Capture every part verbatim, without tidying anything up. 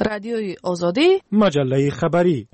رادیوی آزادی، مجله خبری.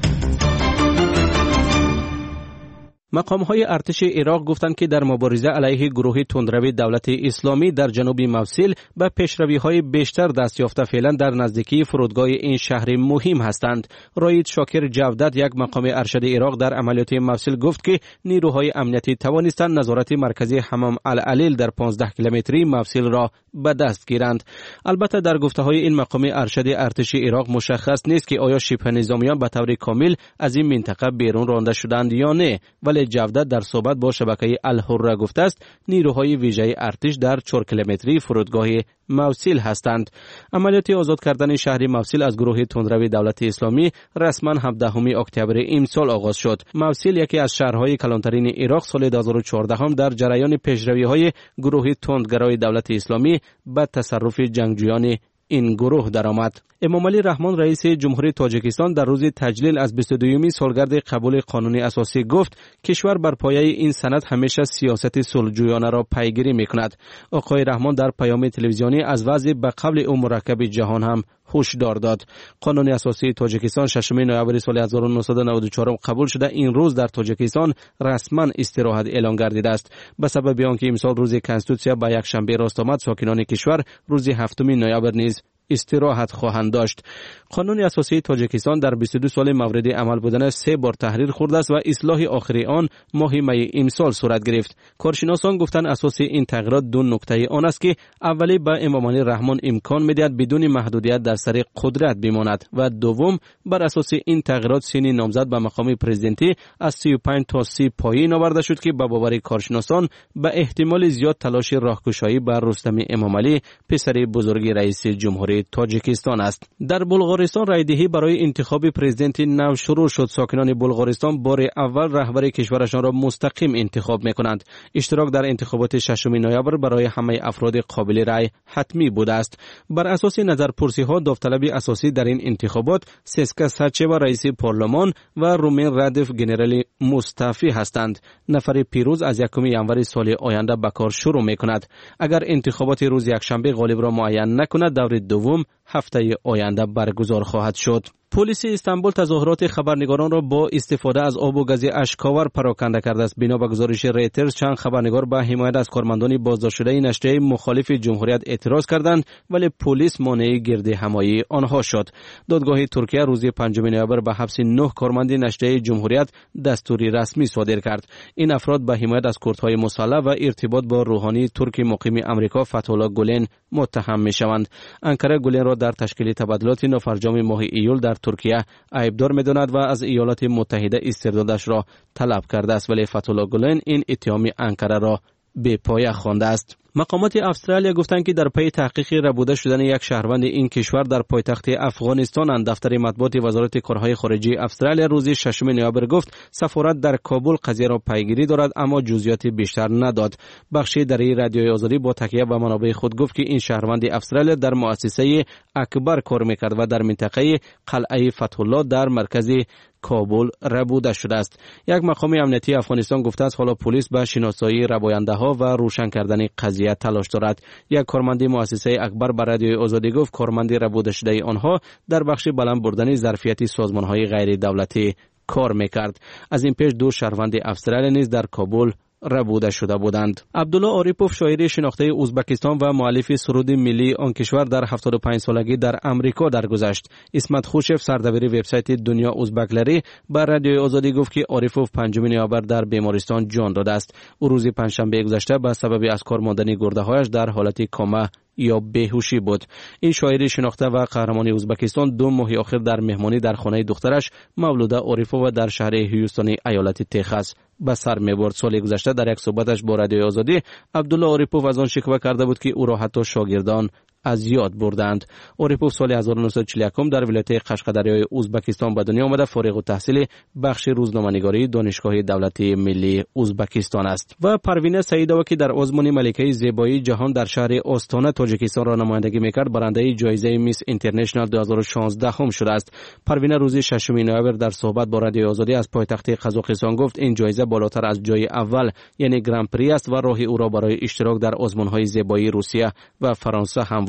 مقام‌های ارتش عراق گفتند که در مبارزه علیه گروه تندروی دولت اسلامی در جنوب موصل به پیشروی‌های بیشتر دست یافته فعلا در نزدیکی فرودگاه این شهر مهم هستند. راید شاکر جودت، یک مقام ارشد عراق در عملیات موصل، گفت که نیروهای امنیتی توانستند نظارت مرکزی حمام العلیل در پانزده کیلومتری موصل را به دست گیرند. البته در گفته‌های این مقام ارشد ارتش عراق مشخص نیست که آیا شبه نظامیان به طور کامل از این منطقه بیرون رانده شدند یا نه، ولی جودت در صحبت با شبکه الحره گفته است نیروهای ویژه ارتش در چهار کیلومتری فرودگاه موصل هستند. عملیات آزاد کردن شهر موصل از گروه تندروی دولت اسلامی رسما هفدهم اکتبر امسال آغاز شد. موصل یکی از شهرهای کلانترین عراق سال دو هزار و چهارده هم در جریان پیشروی‌های گروه تندگرای دولت اسلامی به تصرف جنگجویان این گروه درآمد. امام علی رحمان رئیس جمهوری تاجیکستان در روز تجلیل از بیست و دومین سالگرد قبول قانون اساسی گفت کشور بر پایه این سند همیشه سیاست صلح‌جویانه را پیگیری می‌کند. آقای رحمان در پیام تلویزیونی از وضع به قبل او مرکب جهان هم هشدار داد. قانون اساسی تاجیکستان ششم نوامبر سال هزار و نهصد و نود و چهار قبول شده این روز در تاجیکستان رسما استراحت اعلان گردیده است. به سبب آنکه امسال روز کنستیتوسیا به یک شنبه راست آمد، ساکنان کشور روز هفتم نوامبر نیز استراحت خواهند داشت. قانون اساسی تاجیکستان در بیست و دو سال مورد عمل بودن سه بار تحریر خورده است و اصلاح آخری آن ماه می امسال صورت گرفت. کارشناسان گفتند اساس این تغییرات دو نکته آن است که اولی به امام علی رحمان امکان می‌دهد بدون محدودیت در سر قدرت بماند و دوم بر اساس این تغییرات سن نامزد به مقام پرزیدنتی از سی و پنج تا سی پایین آورده شد که به باور کارشناسان به احتمال زیاد تلاش راهگشایی بر رستم امام علی پسر بزرگ رئیس جمهوری تاجیکستان است. در بلغارستان رایدهی برای انتخاب پرزیدنت نو شروع شد. ساکنان بلغارستان بار اول رهبر کشورشان را مستقیم انتخاب می‌کنند. اشتراک در انتخابات ششم نوامبر برای همه افراد قابل رأی حتمی بوده است. بر اساس نظرپرسی‌ها داوطلب اساسی در این انتخابات سسکا ساچوا رئیس پارلمان و رومن رادف گنرال مستعفی هستند. نفر پیروز از یکم ژانویه سال آینده به کار شروع می‌کند. اگر انتخابات روز یکشنبه غالب را معین نکند، دور دوم هفته آینده برگزار خواهد شد. پلیس استانبول تظاهرات خبرنگاران را با استفاده از آب و گاز اشک‌آور پراکنده کرده است. بنا به گزارش ریترز چند خبرنگار به حمایت از کارمندان بازداشت شده نشریه مخالف جمهوریت اعتراض کردند ولی پلیس مانع گرد همایی آنها شد. دادگاه ترکیه روز پنجم نوامبر به حبس نه کارمند نشریه جمهوریت دستوری رسمی صادر کرد. این افراد به حمایت از کردهای مسلح و ارتباط با روحانی ترک مقیم آمریکا فتح‌الله گولن متهم می‌شوند. انقره گولن را در تشکیل تبادلات نافرجام ماه ایول در ترکیه عیبدار می‌داند و از ایالات متحده استردادش را طلب کرده است، ولی فتح‌الله گولن این اتهام انقره را به پایه خوانده است. مقامات استرالیا گفتند که در پی تحقیق ربوده شدن یک شهروند این کشور در پایتخت افغانستان، دفتر مطبوعات وزارت کارهای خارجه استرالیا روز ششم نوامبر گفت سفارت در کابل قضیه را پیگیری دارد اما جزئیات بیشتر نداد. بخشی در رادیوی آزادی با تکیه به منابع خود گفت که این شهروند استرالیا در مؤسسه اکبر کار میکرد و در منطقه قلعه فتح الله در مرکز کابل ربوده شده است. یک مقام امنیتی افغانستان گفته است حالا پلیس به شناسایی رباینده ها و روشن کردن قضیه تلاش دارد. یک کارمند مؤسسه اکبر به رادیوی آزادی گفت کارمند ربوده شده آنها در بخش بلند بردن ظرفیت سازمان های غیر دولتی کار میکرد. از این پیش دو شهروند استرالیا نیز در کابل ربوده شده بودند. عبدالله عارفوف شاعر شناخته ازبکستان و مؤلف سرود ملی آن کشور در هفتاد و پنج سالگی در امریکا درگذشت. اسمت خوشف سردبیر وبسایت دنیا ازبکلری بر رادیوی آزادی گفت که عارفوف پنجم نوامبر در بیمارستان جان داده است. او روز پنجشنبه گذشته به سبب از کار ماندن گرده‌هایش در حالت کما یا بیهوشی بود. این شاعر شناخته و قهرمان ازبکستان دو ماه آخر در مهمانی در خانه دخترش مولوده عارفوف در شهر هیوستن ایالت تگزاس به سر می‌برد. سال گذشته در یک صحبتش با رادیوی آزادی عبدالله عارفوف از آن شکوه کرده بود که او را حتی شاگردان از یاد بردند. عارفوف سال هزار و نهصد و چهل و یک در ولایت قشقدریای ازبکستان به دنیا آمده. فارغ التحصیل بخش روزنامه‌نگاری دانشگاه دولتی ملی ازبکستان است. و پروینه سعیدова که در آزمون ملکه زیبایی جهان در شهر آستانه تاجیکستان را نمایندگی می‌کرد برنده جایزه میس اینترنشنال دو هزار و شانزده هم شده است. پروینه روز ششم نوامبر در صحبت با رادیوی آزادی از پایتخت قزاقستان گفت این جایزه بالاتر از جای اول یعنی گران پری است و راه او را برای اشتراک در آزمون‌های زیبایی روسیه و فرانسه هموار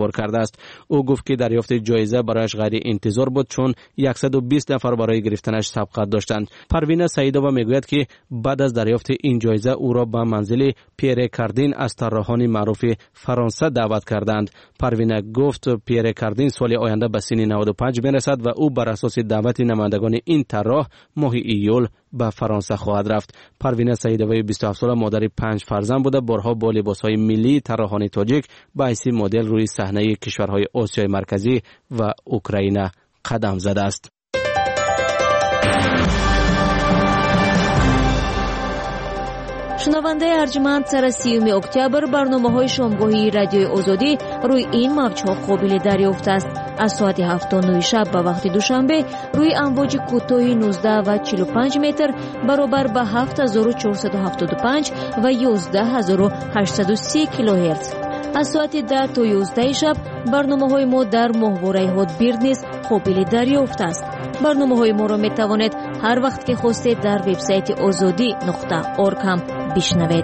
اظهار کرده است. او گفت که دریافت جایزه برایش غیر انتظار بود چون صد و بیست نفر برای گرفتنش سبقت داشتند. پروینه سعیدووا میگوید که بعد از دریافت این جایزه او را به منزل پیر کاردین از طراحان معروف فرانسه دعوت کردند. پروینه گفت پیر کاردین سال آینده به سن نود و پنج میرسد و او بر اساس دعوت نمایندگان این طراح ماه ایول به فرانسه خواهد رفت. پروینه سعیدووا بیست و هفت ساله مادر پنج فرزند بوده. بارها با لباسهای ملی طراحان تاجیک به حیث مدل روی صحنه کشورهای آسیای مرکزی و اوکراین قدم زده است. شنونده ارجمند، سر سیوم اکتبر برنامه‌های شامگاهی رادیوی آزادی روی این موج‌ها قابل دریافت است. از ساعت هفت تا نه شب به وقت دوشنبه روی امواج کوتاه نوزده و چهل و پنج متر برابر به هفت هزار و چهارصد و هفتاد و پنج و یازده هزار و هشتصد و سی کیلوهرتز. از ساعت ده تا یازده شب برنامه‌های ما در ماهواره هاتبیرد نیز قابل دریافت است. برنامه‌های ما را می‌توانید هر وقت که خواستید در وبسایت آزادی نقطه اورگ هم بشنوید.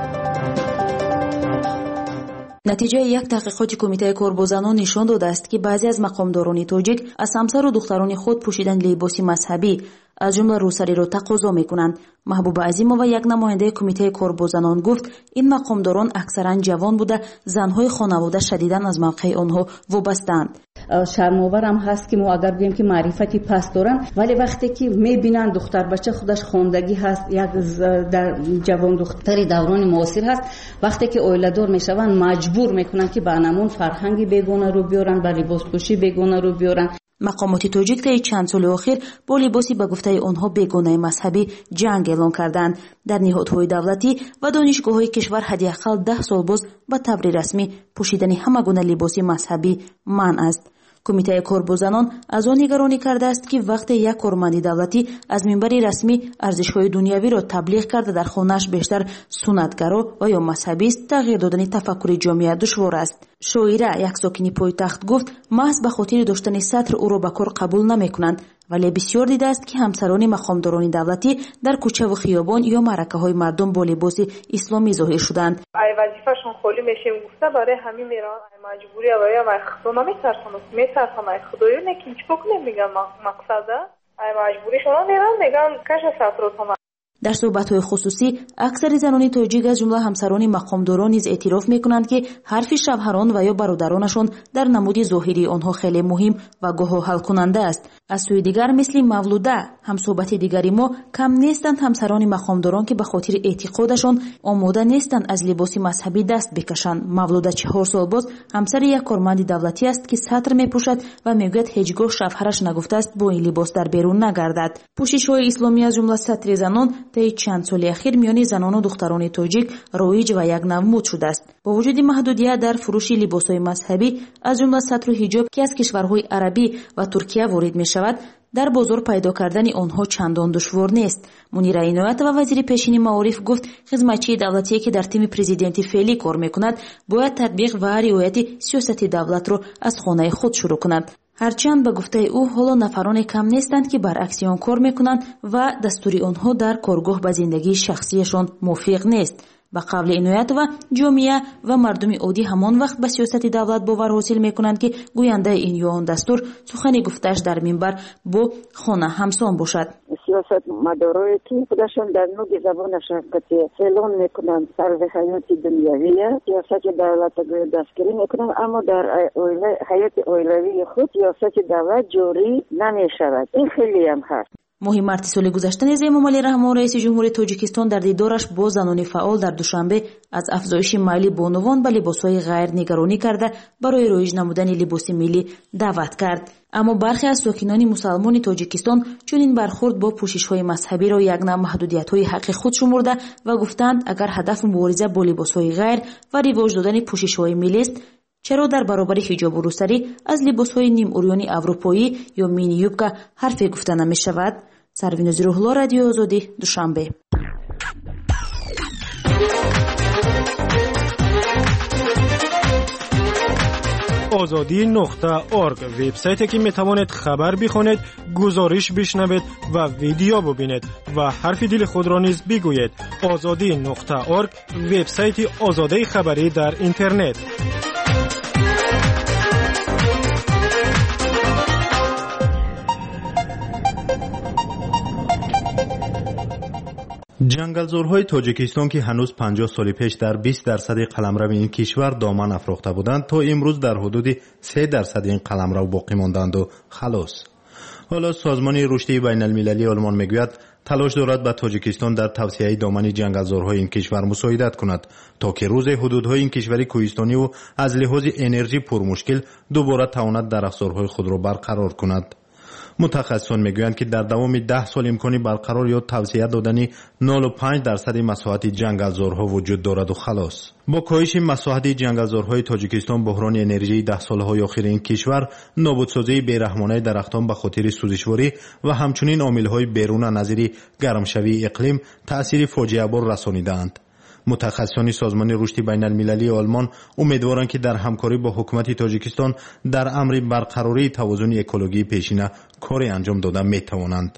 نتیجه یک تحقیقات کمیته کاربازانان نشان داده است که بعضی از مقامداران تاجیک از همسر و دختران خود پوشیدن لباس مذهبی از جمله روسری را تقاضا می‌کنند. محبوب عظیمова یک نماینده کمیته کاربازانان گفت این مقامداران اکثرا جوان بوده، زنهای خانواده شدیداً از موقع آنها وابسته‌اند. شرم‌آورم هست که ما اگر بگیم که معرفتی پس دارن، ولی وقتی که می‌بینن دختر بچه خودش خواندگی هست، یک در جوان دختری دوران معاصر هست، وقتی که اویله‌دار میشون مجبور میکنن که به نمون فرهنگی بیگانه رو بیارن، به لباس پوشی بیگانه رو بیارن. مقامات تاجیک طی چند سال اخیر با لباسی به گفته آنها بیگانه مذهبی جنگ اعلان کردند. در نهادهای دولتی و دانشگاه‌های کشور حداقل ده سال باز به طور رسمی پوشیدن همه گونه لباس مذهبی منع است. کمیته کاربازانان از آن نگرانی کرده است که وقتی یک کارمند دولتی از منبر رسمی ارزش‌های دنیوی را تبلیغ کرده در خانه‌اش بیشتر سنتگرا و یا مذهبی است، تغییر دادن تفکر جامعه دشوار است. شاعره یک ساکنی پایتخت گفت محض به خاطر داشتن سطر او را به کار قبول نمی‌کنند، ولی بسیار دیده است که همسران مقامداران دولتی در کوچه و خیابان یا معرکه‌های مردم با لباس اسلامی ظاهر شدند. ای وظیفه‌شون خالی میشه گفته برای همین میرن مجبوری و یا من خدا نمیترسم میترسم ای خدایو نکیم چیکار کنیم میگم مقصده ای مجبوری شما میرن میگن کش سطرات. در صحبت‌های خصوصی اکثر زنان تاجیک از جمله همسران مقامداران نیز اعتراف می‌کنند که حرف شوهران و یا برادرانشان در نمود ظاهری آنها خیلی مهم و گاه حل کننده است. از سوی دیگر مثل مولوده همصحبت دیگری ما کم نیستند همسران مقامداران که به خاطر اعتقادشان آماده نیستند از لباس مذهبی دست بکشند. مولوده چهار سال باز همسر یک کارمند دولتی است که سطر میپوشد و میگوید هیچگاه شوهرش نگفته است با این لباس در بیرون نگردد. پوشش‌های اسلامی از جمله سطر زنان طی چند سال اخیر میان زنان و دختران تاجیک رایج و یک نوع مد شده است. با وجود محدودیت در فروش لباس‌های مذهبی از جمله سطر و حجاب که از کشورهای عربی و ترکیه وارد می‌شود، در بازار پیدا کردن آنها چندان دشوار نیست. منیر عنایت و وزیر پیشین معارف گفت خدمتچی دولتی که در تیم پرزیدنتی فعلی کار می‌کند باید تطبیق و رعایت سیاست دولت را از خانه خود شروع کند. هرچند به گفته او حالا نفران کم نیستند که برعکس آن کار میکنند و دستور آنها در کارگاه به زندگی شخصیشان موافق نیست. به قول عنایت و جامعه و مردم عادی همان وقت به سیاست دولت باور حاصل میکنند که گوینده این یا آن دستور سخنی گفته‌اش در منبر با خانه همسان باشد. سیاست مدارایی که خودشان در نوع زبانشان که اعلان میکنند سر حیات دنیویه، سیاست دولت رو دستگیری میکنند، اما در حیات اولیوی خود سیاست دولت جاری نمیشود. این خیلی هم هست. ماه مارت سال گذشته نیز امام علی رحمان رئیس جمهور تاجیکستان در دیدارش با زنان فعال در دوشنبه از افزایش میل بانوان به لباسهای غیر نگرانی کرده برای رایج نمودن لباس ملی دعوت کرد. اما برخی از ساکنان مسلمان تاجیکستان چنین برخورد با پوشش‌های مذهبی را یک نوع محدودیت‌های حق خود شمرده و گفتند اگر هدف مبارزه با لباسهای غیر و رواج دادن پوشش‌های ملی است، چرا در برابر حجاب و روسری از لباس‌های نیم اوریانی اروپایی یا مینی یوبکا حرفی گفته نمی‌شود؟ سرویناز روح‌الله، رادیو آزادی، دوشنبه. آزادی نقطه اورگ وبسایتی که میتوانید خبر بخونید، گزارش بشنوید و ویدیو ببینید و حرف دل خود را نیز بگویید. آزادی نقطه اورگ وبسایت آزادی خبری در اینترنت. جنگلزورهای تاجیکستان که هنوز پنجاه سال پیش در بیست درصد قلمرو این کشور دامن افروخته بودند تا امروز در حدود سه درصد این قلمرو باقی ماندند و خلاص. حالا سازمان رشد بین المللی آلمان میگوید تلاش دارد به تاجیکستان در توسعه دامن جنگلزورهای این کشور مساعدت کند تا که روز حدودهای این کشور کوهستانی و از لحاظ انرژی پرمشکل دوباره تواند درختزارهای خود را برقرار کند. متخصصان میگویند که در دوام ده سال امکانی برقرار یا توسعه دادن نود و پنج درصد مساحت جنگلزارها وجود دارد و خلاص. با کاهش مساحت جنگلزارهای تاجیکستان، بحران انرژی ده سالهای اخیر این کشور، نابودسازی بیرحمانه درختان به خاطر سوزشواری و همچنین عاملهای بیرون نظیر گرمشوی اقلیم تأثیر فاجعه بار رسانیده‌اند. متخصصان سازمان رشد بین المللی آلمان امیدوارند که در همکاری با حکومت تاجیکستان در امر برقراری توازن اکولوژی پیشینه کاری انجام داده میتوانند.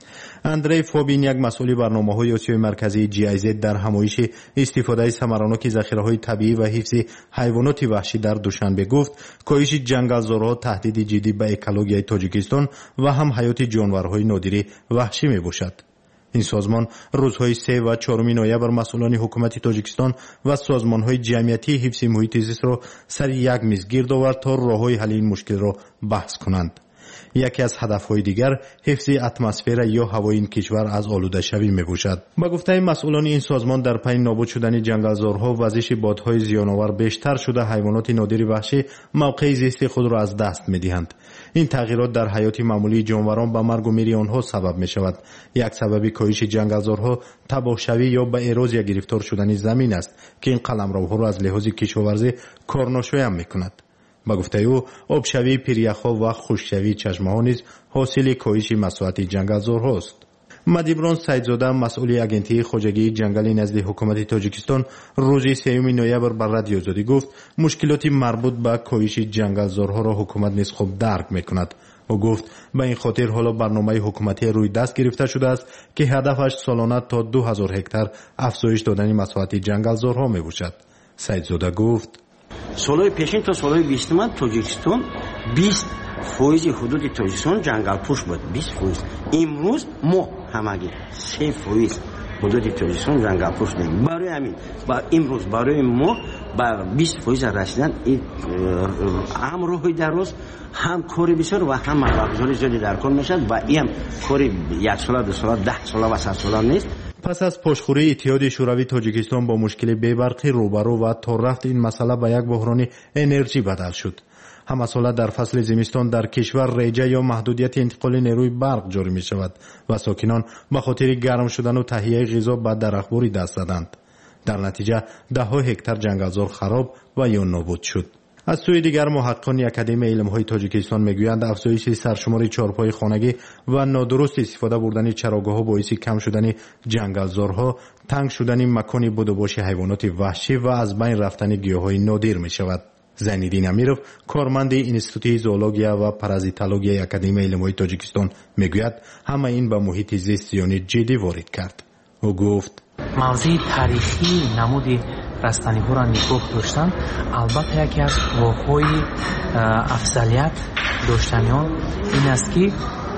اندری فوبین، یک مسئول برنامه‌های آسیای مرکزی جی آی زد، در همایش استفاده ثمراناک ذخیره‌های طبیعی و حفظ حیوانات وحشی در دوشنبه گفت کاهش جنگلزارها تهدید جدی به اکولوژی تاجیکستان و هم حیات جانورهای نادر وحشی میباشد. این سازمان روزهای سه و چهارم نوامبر مسئولان حکومت تاجیکستان و سازمان‌های جمعیتی حفظ محیط زیست را سر یک میز گرد آورد تا راه‌های حل این مشکل را بحث کنند. یکی از هدف‌های دیگر حفظ اتمسفر یا هوای این کشور از آلوده شوی میباشد. با گفته مسئولان این سازمان در پی نابود شدن جنگلزارها و وزش بادهای زیان‌آور بیشتر شده حیوانات نادر وحشی موقع زیست خود را از دست می‌دهند. این تغییرات در حیات معمولی جانوران به مرگ و میر آنها سبب می‌شود. یک سبب کاهش جنگلزارها تباهشوی یا به اروزیا گرفتار شدن زمین است که این قلمروها را از لحاظ کشاورزی کارناشوی هم می‌کند. با گفته او آبشوی پیریخ‌ها و خشکشوی چشمه‌ها نیز حاصل کاهش مساحت جنگلزارهاست. مدیبران سیدزاده، مسئول اگنتی خواجگی جنگل نزد حکومت تاجیکستان، روز سوم نوامبر بر رادیو آزادی گفت مشکلات مربوط به کاهش جنگلزارها را حکومت نیز خوب درک می‌کند. او گفت به این خاطر حالا برنامه حکومتی روی دست گرفته شده است که هدفش سالانه تا دو هزار هکتار افزایش دادن مساحت جنگلزارها میباشد. سیدزاده گفت سالهای پیشین تا سالهای بیستم تاجیکستان بیست فایز حدود تاجیکستان جنگل پوش بود. بیست فایز. امروز ما همگی سه فایز حدود تاجیکستان جنگل پوش داریم. برای همین با امروز برای ما با بیست فایز رسیدن این هم راهی دراز، هم کاری بسیار و هم مبلغ زیادی در کار میشد و این کاری یک سال دو سال ده سال و صد سال نیست. پس از پشخوری اتحاد شوروی تاجیکستان با مشکل بی‌برقی روبرو و تا رفت این مسئله به یک بحران انرژی بدل شد. هم ساله در فصل زمستان در کشور ریجه یا محدودیت انتقال نیروی برق جاری می شود و ساکنان به خاطر گرم شدن و تهیه غذا به درختباری دست زدند. در نتیجه ده ها هکتار جنگلزار خراب و یا نابود شد. از سوی دیگر محققان اکادمی علم‌های تاجیکستان میگویند افزایش سرشمار چهارپای خانگی و نادرست استفاده بردن چراگاه‌ها باعث کم شدن جنگلزارها، تنگ شدن مکان بدوباش حیوانات وحشی و از بین رفتن گیاهای نادر می‌شود. زینالدین امیرов، کارمند اینستیتوت زئولوژیا و پارازیتولوژی اکادمی علم‌های تاجیکستان میگوید همه این به محیط زیست زیانی جدی وارد کرد. او گفت موضوع تاریخی نمودی رستنی‌ها را نگاه داشتن البته یکی از راه‌های افضلیت داشتن آن این است که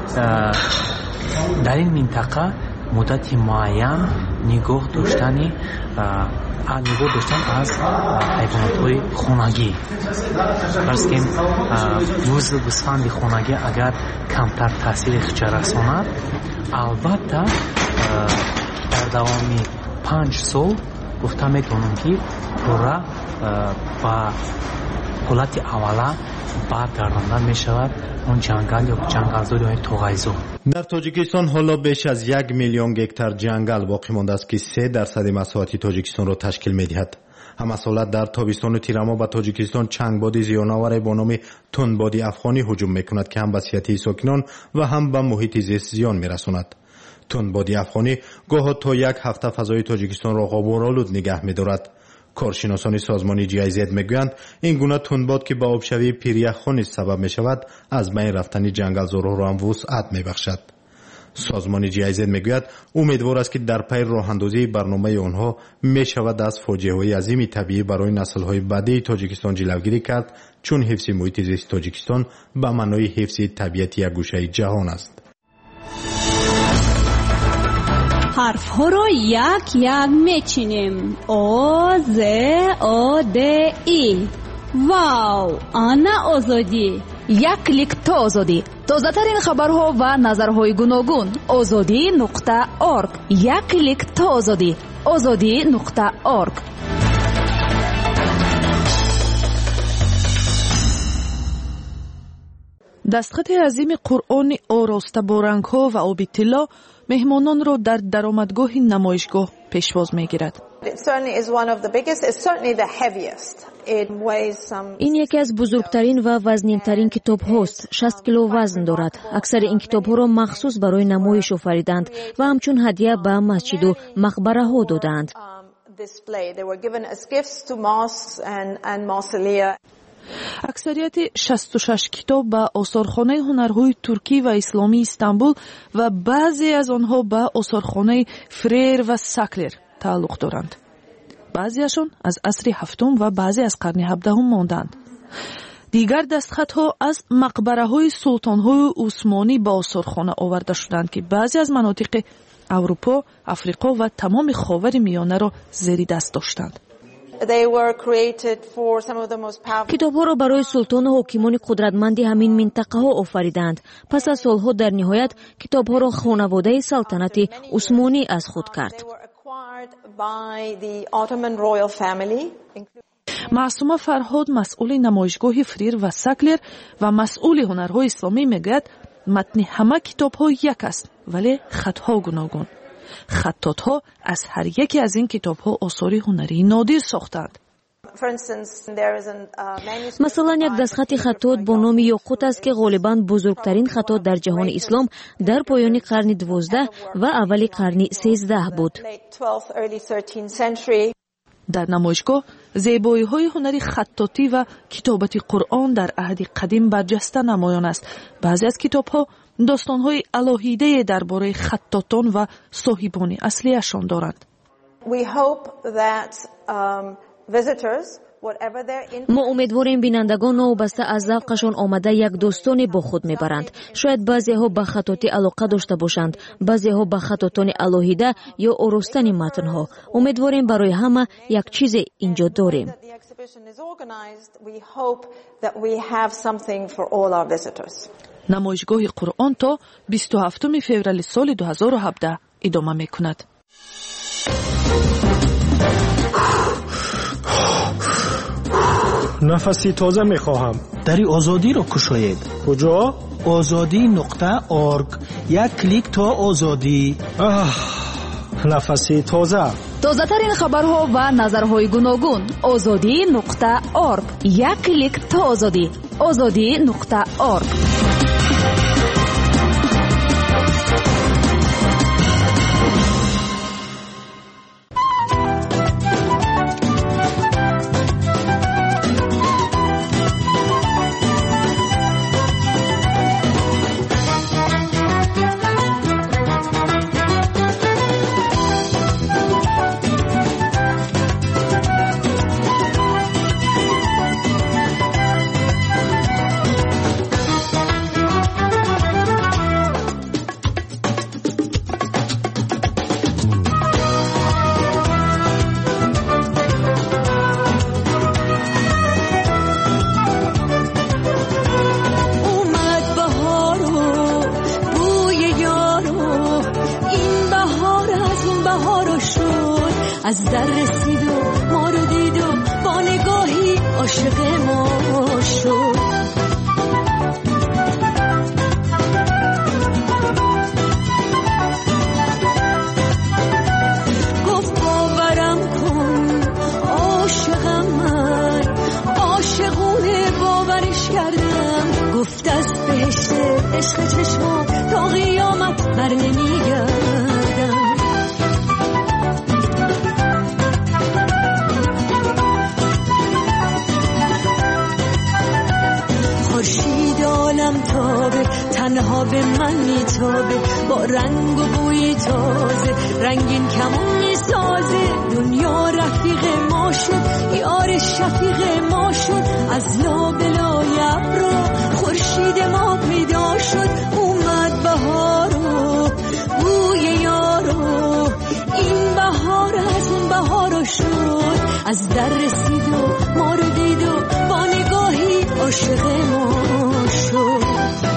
در این منطقه مدت معین نگاه داشتنی نگاه داشتن از حیوانات‌های خانگی. فرض کنیم بز و گوسفند خانگی اگر کمتر تاثیرش رساند، البته در دوامی پنج سال گفته میتونم که پورا با حالت اولا برگردانده میشود اون جنگل یا جنگلزار یا توغیزو. در تاجیکستان حالا بیش از یک میلیون گکتار جنگل باقی مانده است که سه درصد مساحت تاجیکستان را تشکیل میدهد. هم سالت در تابستان و تیرما به تاجیکستان چنگباد زیان‌آور با نام تندباد افغانی هجوم میکند که هم به صحت ساکنان و هم به محیط زیست زیان میرساند. تندباد افغانی گاه تا یک هفته فضای تاجیکستان را غبارآلود نگه می‌دارد. کارشناسان سازمان جی آی زد میگویند این گونه تندباد که به آبشوی پیریخ‌ها سبب می‌شود از بین رفتن جنگلزارها را هم وسعت می‌بخشد. سازمان جی آی زد میگوید امیدوار است که در پی راه‌اندازی برنامه آنها می‌شود از فاجعه‌های عظیم طبیعی برای نسل‌های بعدی تاجیکستان جلوگیری کرد، چون حفظ محیط زیست تاجیکستان به معنای حفظ طبیعت یک گوشه جهان است. حرف ها رو یک یک میچینیم. او ز او د ای. واو، آنا آزادی. یک کلیک تا آزادی. تازه ترین خبرها و نظرهای گوناگون. آزادی نقطه اورگ. یک کلیک تا آزادی. آزادی نقطه اورگ. دستخط عظیم قرآن آراسته با رنگ‌ها و آبی طلا مهمانان را در درآمدگاه نمایشگاه پیشواز می‌گیرد. این یکی از بزرگترین و وزنین‌ترین کتاب هاست. شصت کیلو وزن دارد. اکثر این کتاب ها را مخصوص برای نمایش آفریدند و همچون هدیه به مسجد و مقبره ها دادند. اکثریت شصت و شش کتاب به آثارخانه هنرهای ترکی و اسلامی استانبول و بعضی از آنها به آثارخانه فریر و ساکلر تعلق دارند. بعضیشان از عصر هفتم و بعضی از قرن هفدهم ماندند. دیگر دستخطها از مقبره های سلطان های عثمانی به آثارخانه آورده شدند که بعضی از مناطق اروپا، افریقا و تمام خاور میانه را زیر دست داشتند. کتاب ها را برای سلطان و حاکمان قدرتمند همین منطقه ها آفریدند. پس از سالها در نهایت کتاب ها را خانواده سلطنت عثمانی از خود کرد. معصومه فرهاد، مسئول نمایشگاه فریر و ساکلر و مسئول هنرهای اسلامی میگوید متن همه کتاب ها یک است ولی خط ها گوناگون. خطاط ها از هر یکی از این کتاب ها آثار هنری نادر ساختند. مثلا یک دستخط خطاط با نام یاقوت است که غالباً بزرگترین خطاط در جهان اسلام در پایان قرن دوازده و اول قرن سیزده بود. در نمایشگاه زیبایی های هنری خطاطی و کتابت قرآن در عهد قدیم برجسته نمایان است. بعضی از کتاب ها داستان های الهیده درباره خطاطان و صاحبان اصلیشان دارند. ما امیدواریم بینندگان نوبسته از ذوقشان آمده یک داستانی با خود میبرند. شاید بعضی ها به خطاطی علاقه داشته باشند، بعضی ها به خطاطان الهیده یا آراستن متن ها. امیدواریم برای همه یک چیز اینجا داریم. نمایشگاه قرآن تا بیست و هفتم فوریه سال دو هزار و هفده ادامه میکند. نفسی تازه میخواهم. دری آزادی را کشاید. کجا؟ آزادی نقطه اورگ. یک کلیک تا آزادی. آه، نفسی تازه. تازه ترین خبرها و نظرهای گوناگون. آزادی نقطه اورگ. یک کلیک تا آزادی. آزادی نقطه اورگ. از در رسید و ما رو دید و با نگاهی عاشق ما شد. گفت باورم کن عاشقم من، عاشقونه باورش کردم. گفت از بهشت عشق چشمم تا قیامت بر نمیگردم. خورشید عالم تابه تنها به من میتابه، با رنگ و بوی تازه رنگین کمون میسازه. دنیا رفیق ما شد، یار شفیق ما شد. از لابلای ابرا خورشید ما پیدا شد. اومد بهار و بوی یارو از در رسید و ما رو دید و با نگاهی عاشق ما شد.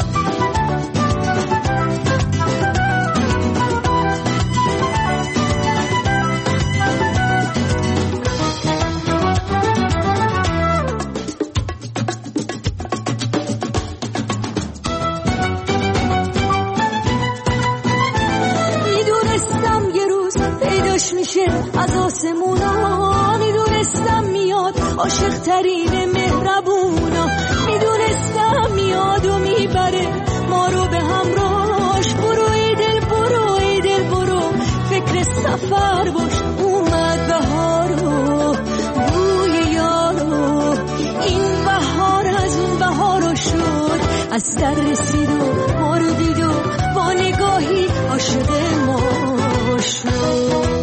میشه از آسمونا، میدونستم میاد عاشق ترین مهربونا، میدونستم میاد و میبره ما رو به همراهش. برو ای دل برو ای دل برو فکر سفر باش، اومد بهارو بوی یارو، این بهار از اون بهارو شد. از در رسید و ما رو دید و با نگاهی عاشق ما شد.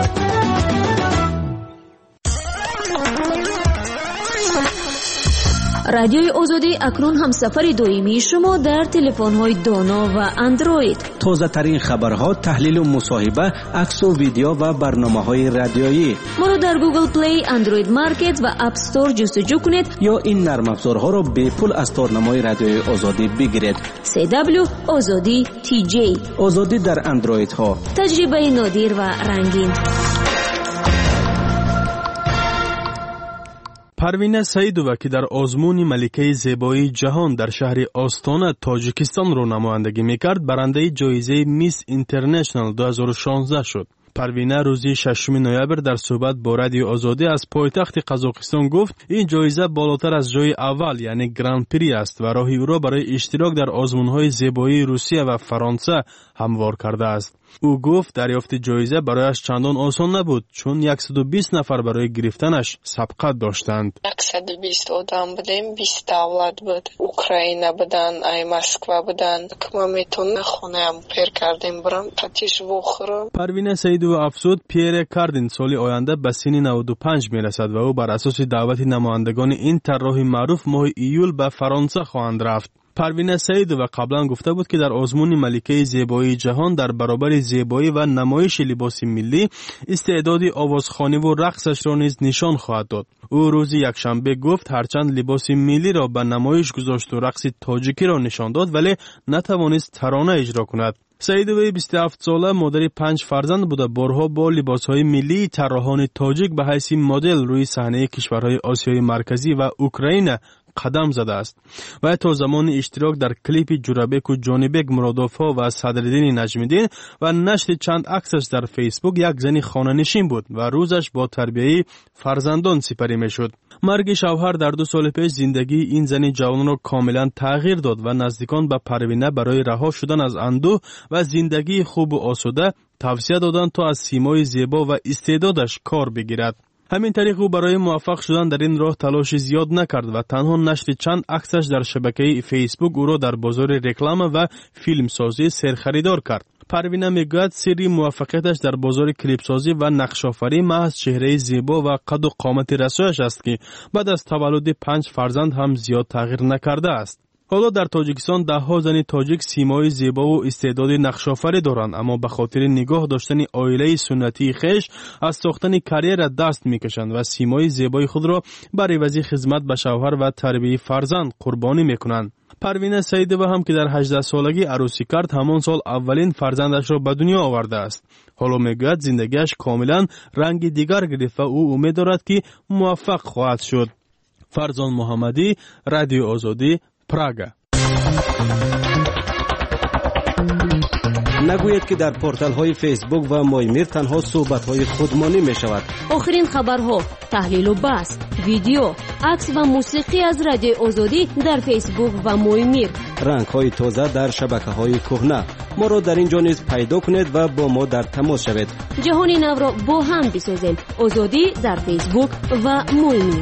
رادیوی آزادی اکنون همسفر دائمی شما در تلفن‌های دانا و اندروید. تازه ترین خبرها، تحلیل و مصاحبه، عکس و ویدیو و برنامه‌های رادیویی. ما رو در گوگل پلی، اندروید مارکت و اپ استور جستجو کنید یا این نرم افزارها را به پول از تارنمای رادیوی آزادی بگیرید. سی دبلیو آزادی تی جی. آزادی در اندروید ها. تجربه نادر و رنگین. پروینه سعیدووا که در آزمون ملکه زیبایی جهان در شهر آستانه تاجیکستان رو نمایندگی میکرد، برنده جایزه میس اینترنشنال دو هزار و شانزده شد. پروینه روز ششم نوامبر در صحبت با رادیو آزادی از پایتخت قزاقستان گفت این جایزه بالاتر از جای اول یعنی گراند پری است و راهی او را برای اشتراک در آزمون‌های زیبایی روسیه و فرانسه هموار کرده است. او گفت دریافت جایزه برایش چندان آسان نبود چون صد و بیست نفر برای گرفتنش سبقت داشتند. صد و بیست آدم بودیم، بیست دولت بود. اوکراین بودن، ای مسکو بودن. که ما میتونم خونه هم پیر کردیم برم تاتیش بخورم. پروینه سعیدووا افزود پیر کاردین سال آینده به سن نود و پنج میرسد و او بر اساس دعوت نمایندگان این طراح معروف ماه ایول به فرانسه خواهند رفت. پروینه سعیدووا قبلا گفته بود که در آزمون ملکه زیبایی جهان در برابر زیبایی و نمایش لباس ملی استعداد آوازخوانی و رقصش را نیز نشان خواهد داد. او روز یکشنبه گفت هرچند لباس ملی را به نمایش گذاشت و رقص تاجیکی را نشان داد ولی نتوانست ترانه اجرا کند. سعیدووا بیست و هفت ساله مادر پنج فرزند بوده، بارها با لباسهای ملی طراحان تاجیک به حیث مدل روی صحنه کشورهای آسیای مرکزی و اوکراین قدم زده است و تا زمان اشتراک در کلیپ جورابک و جانبک مرادوفا و صدرالدین نجمیدین و نشر چند عکسش در فیسبوک یک زن خانه‌نشین بود و روزش با تربیت فرزندان سپری میشد. مرگ شوهر در دو سال پیش زندگی این زن جوان را کاملا تغییر داد و نزدیکان به پروینه برای رها شدن از اندوه و زندگی خوب و آسوده توصیه دادند تا از سیمای زیبا و استعدادش کار بگیرد. همین طریق او برای موفق شدن در این راه تلاش زیاد نکرد و تنها نشر چند عکسش در شبکه فیسبوک او را در بازار رکلام و فیلمسازی سرخریدار کرد. پروینه میگوید سری موفقیتش در بازار کلیپسازی و نقش‌آفرینی محض چهره زیبا و قد و قامت رسویش است که بعد از تولد پنج فرزند هم زیاد تغییر نکرده است. حالا در تاجیکستان ده ها زن تاجیک سیمای زیبا و استعداد نقش‌آفرینی دارند، اما به خاطر نگاه داشتن عائله سنتی خیش از ساختن کریر دست میکشند و سیمای زیبای خود را بر عوض خدمت به شوهر و تربیت فرزند قربانی میکنند. پروینه سعیدووا هم که در هجده سالگی عروسی کرد همان سال اولین فرزندش را به دنیا آورده است. حالا میگوید زندگیش کاملا رنگ دیگر گرفت و او امید دارد که موفق خواهد شد. فرزان محمدی، رادیو آزادی، پراگا. نگوید که در پورتال های فیسبوک و مایمیر تنها صحبت های خودمانی می شود. آخرین خبرها، تحلیل و بحث، ویدیو، عکس و موسیقی از رادیو آزادی در فیسبوک و مایمیر. رنگ های تازه در شبکه های کهنه. ما را در اینجا نیز پیدا کنید و با ما در تماس شوید. جهان نو را با هم بسازیم. آزادی در فیسبوک و مایمیر.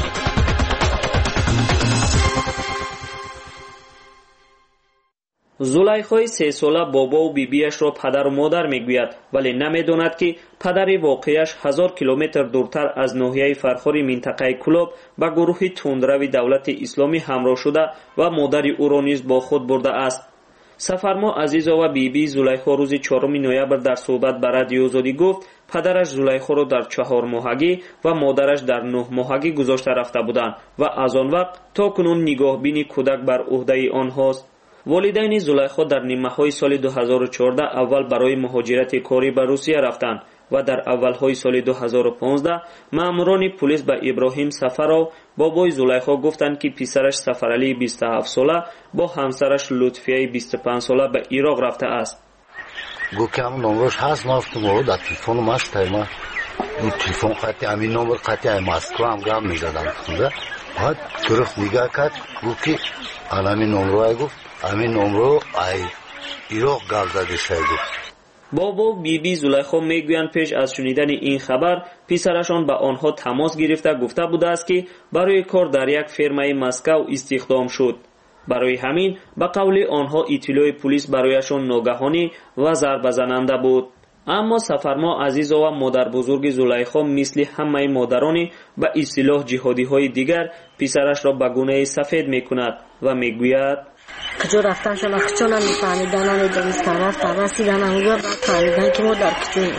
زلیخای سه ساله بابا و بیبیش را پدر و مادر میگوید ولی نمیداند که پدر واقعیش هزار کیلومتر دورتر از ناحیه فرخاری منطقه کلوب با گروه تندروی دولت اسلامی همراه شده و مادر او را نیز با خود برده است. сафармо азизова биби зулайхо рӯзи чорум ноябр дар суҳбат ба радиои озодӣ гуфт падараш зулайхоро дар чаҳормоҳагӣ ва модараш дар нӯҳмоҳагӣ гузошта рафта буданд ва аз он вақт то кунун нигоҳбини кӯдак бар уҳдаи онҳост. волидайни зулайхо дар нимаҳои соли дуҳазору чордаҳ аввал барои муҳоҷирати корӣ ба русия рафтанд ва дар аввалҳои соли дуҳазору понздаҳ маъмурони пулис ба Иброҳим Сафаров бобои Зулайхо гуфтанд ки писараш Сафаралии бисту ҳафт сола бо ҳамсараш Лутфияи бисту панҷ сола ба Ироқ рафта аст. Гукам номрош ҳаст мафтум ро дар телефон маст тайма ин телефон хати амин номер хати ай Москва ам гам мезадам худа баъд гирифт нигоҳ кард гуфти амин номро ай гуфт амин номро ай Ироқ гап задиша гуфт. бобо биби Зулайхо мегӯянд пеш аз шунидани ин хабар писарашон ба онҳо тамос гирифта гуфта будааст ки барои кор дар як фермаи Москав истихдом шуд. барои ҳамин ба қавли онҳо иттилои пулис барояшон ногаҳонӣ ва зарбазананда буд. аммо Сафармо Азизова модарбузурги Зулайхо мисли ҳамаи модарони ба истилоҳ ҷиҳодиҳои дигар писарашро ба гунаи сафед мекунад ва мегӯяд куҷо рафтаншон ахчо намефаҳмидан намедонистан рафтан расидан амгар фаҳмидан ки мо дар куҷоем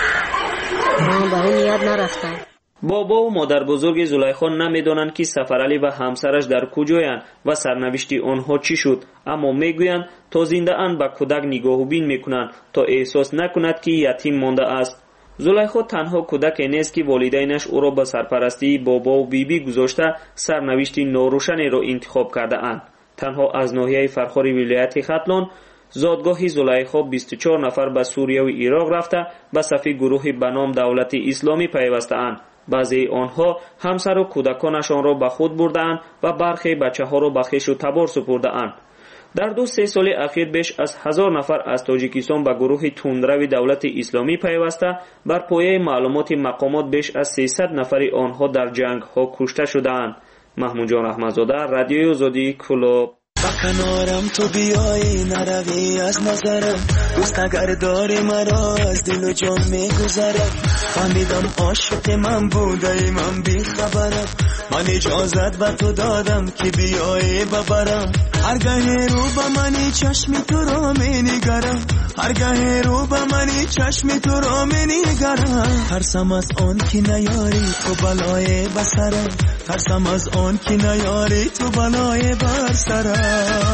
ман ба ин ният нарафтам. бобову модарбузурги Зулайхо намедонанд ки Сафаралӣ ва ҳамсараш дар куҷоянд ва сарнавишти онҳо чӣ шуд, аммо мегӯянд то зиндаан ба кӯдак нигоҳубин мекунанд то эҳсос накунад ки ятим мондааст. Зулайхо танҳо кӯдаке нест ки волидайнаш ӯро ба сарпарастии бобову биби гузошта сарнавишти норӯшанеро интихоб кардаанд. танҳо аз ноҳияи фархори вилояти Хатлон зодгоҳи Зулайхо бисту чор нафар ба Сурияву Ироқ рафта ба сафи гурӯҳи ба ном Давлати Исломӣ пайвастаанд. баъзеи онҳо ҳамсару кӯдаконашонро ба худ бурдаанд ва бархе бачаҳоро ба хешу табор супурдаанд. дар ду се соли ахир беш аз ҳазор нафар аз Тоҷикистон ба гурӯҳи тундрави Давлати Исломӣ пайваста бар пояи маълумоти мақомот беш аз сесад нафари онҳо дар ҷангҳо кушта шудаанд. маҳмудҷон раҳматзода, радиои озодӣ, Кӯлоб. با کنارم تو بیایی نروی از نظرم دوست اگر داری مرا از دل و جان میگذرم فهمیدم عاشق من بودی من بی خبرم من اجازت به تو دادم که بیایی ببرم هرگاه رو به منی چشمی تو را می نگرم هرگاه رو به منی چشمی تو را می نگرم ترسم از آن که نیاری تو بلای بسرم ترسم از آن که نیاری تو بلای بسرم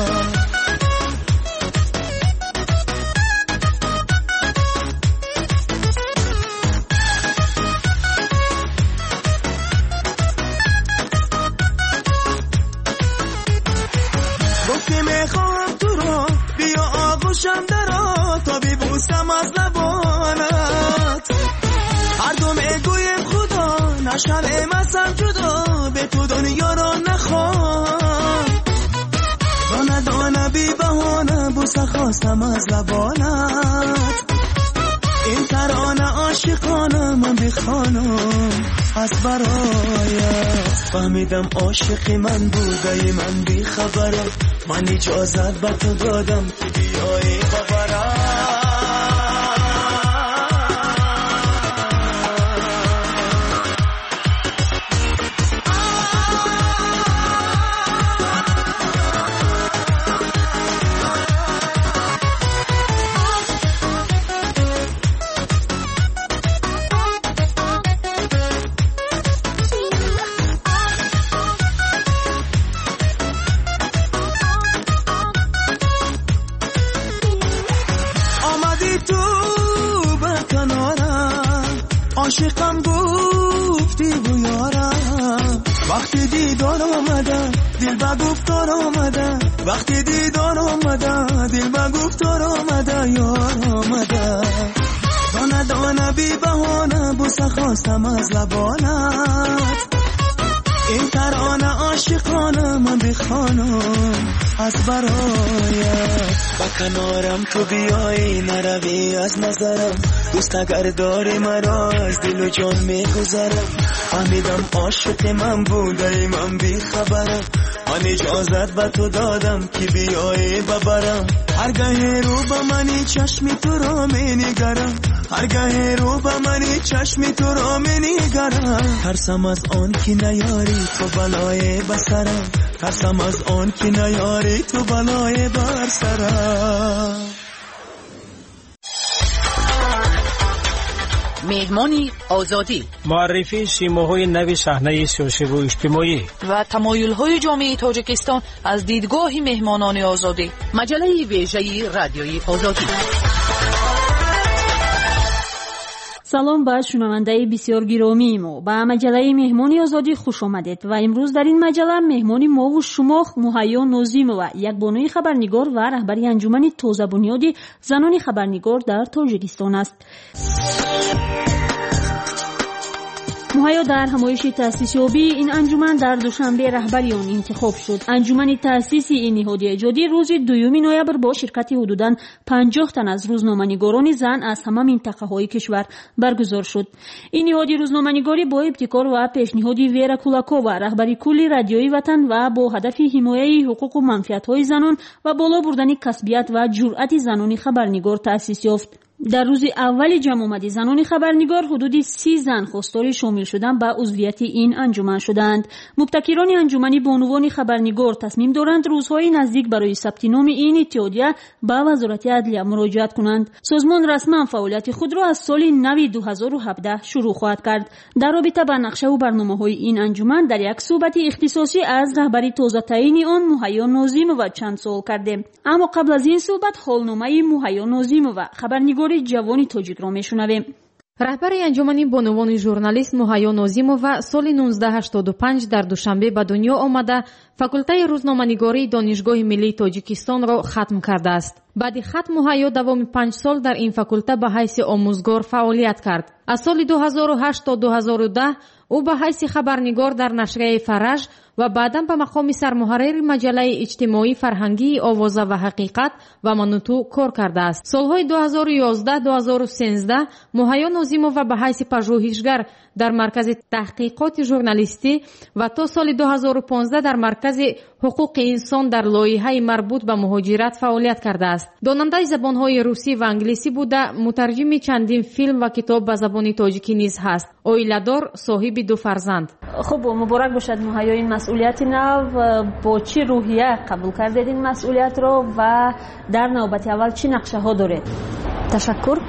گفتی میخوام تو رو بیا آغوشم درا تا ببوسم از لبانت هر دو میگویم خدا نشویم ازم جدا به تو دنیا را نخوام دانه دانه بی بهانه بوسه خواستم از لبانت این ترانه عاشقانه من بخوانم از برایت فهمیدم عاشق من بودی من بی خبرم من اجازت به تو دادم که بیایی ببرم عاشقم گفتی بیارم وقتی دیدار آمده دل به گفتار آمده وقتی دیدار آمده دل به گفتار آمده یار آمده دانه دانه بی بهانه بوسه خواستم از لبانت این ترانه عاشقانه من بخوانم از برایت با کنارم تو بیایی نروی از نظرم دوست اگر داری مرا از دل و جان میگذرم فهمیدم عاشق من بودی من بی خبرم من اجازت به تو دادم که بیایی ببرم هر گه رو به منی چشمی تو را می نگرم هر گه رو به منی چشمی تو را می نگرم ترسم از آن که نیاری تو بلای بسرم ترسم از آن که نیاری تو بلای بر سرم مهمانی آزادی معرفی سیماهای نوی صحنه سیاسی و اجتماعی و تمایل‌های جامعه تاجیکستان از دیدگاه مهمانان آزادی مجله ویژه رادیوی آزادی. سلام با شنونده بسیار گرامی ما با مجله مهمانی آزادی خوش آمدید و امروز در این مجله مهمانی ما و شما مهیا نوزیمова یک بانوی خبرنگار و رهبری انجمن تازه بنیاد زنان خبرنگار در تاجیکستان است. مهیا در همایش تأسیس یابی این انجمن در دوشنبه رهبری آن انتخاب شد. انجمن تأسیسی این نهاد ایجادی روز دوم نوامبر با شرکت حدوداً پنجاه تن از روزنامه‌نگاران زن از همه منطقه‌های کشور برگزار شد. این نهاد روزنامه‌نگاری با ابتکار و پیشنهاد ویرا کولاکووا رهبری کلی رادیوی وطن و با هدف حمایت حقوق و منفعت‌های زنان و بالا بردن کسبیت و جرأت زنان خبرنگار تأسیس یافت. در روز اول جمع آمدی زنان خبرنگار حدود سی زن خواستار شامل شدن به عضویت این انجمن شدند. مبتکران انجمن بانوان خبرنگار تصمیم دارند روزهای نزدیک برای ثبت نام این اتحادیه به وزارت عدلیه مراجعت کنند. سازمان رسما فعالیت خود را از سال نو دو هزار و هفده شروع خواهد کرد. در رابطه با نقشه و برنامه‌های این انجمن در یک صحبت اختصاصی از رهبری تازه تعیین آن مهیا نوزیمова چند سوال کردیم. اما قبل از این صحبت حالنامه مهیا نوزیمова خبرنگار جوانی تاجیک را میشنویم. رهبری انجمن بانوان ژورنالیست مهیا نوزیمова سال نوزده هشتاد و پنج در دوشنبه به دنیا آمده فاکولته روزنامه‌نگاری دانشگاه ملی تاجیکستان را ختم کرده است. بعد ختم مهیا دوام پنج سال در این فاکولته به حیث آموزگار فعالیت کرد. از سال دو هزار و هشت تا دو هزار و ده او به حیث خبرنگار در نشریه فرج و بعداً به مقام سرمحرر مجله اجتماعی فرهنگی آوازه و حقیقت و منوتو کار کرده است. سالهای دو هزار و یازده تا دو هزار و سیزده مهیا نوزیمova به حیث پژوهشگر در مرکز تحقیقات ژورنالیستی و تا سال دو هزار و پانزده در مرکز حقوق انسان در لایحه مربوط به مهاجرت فعالیت کرده است. داننده زبانهای روسی و انگلیسی بوده، مترجم چندین فیلم و کتاب به زبان تاجیکی نیز هست. عائله‌دار، صاحب دو فرزند. خب مبارک باشد مهیا این مسئولیت نو. با چه روحیه قبول کردید این مسئولیت رو و در نوبت اول چه نقشه ها دارید؟ تشکر.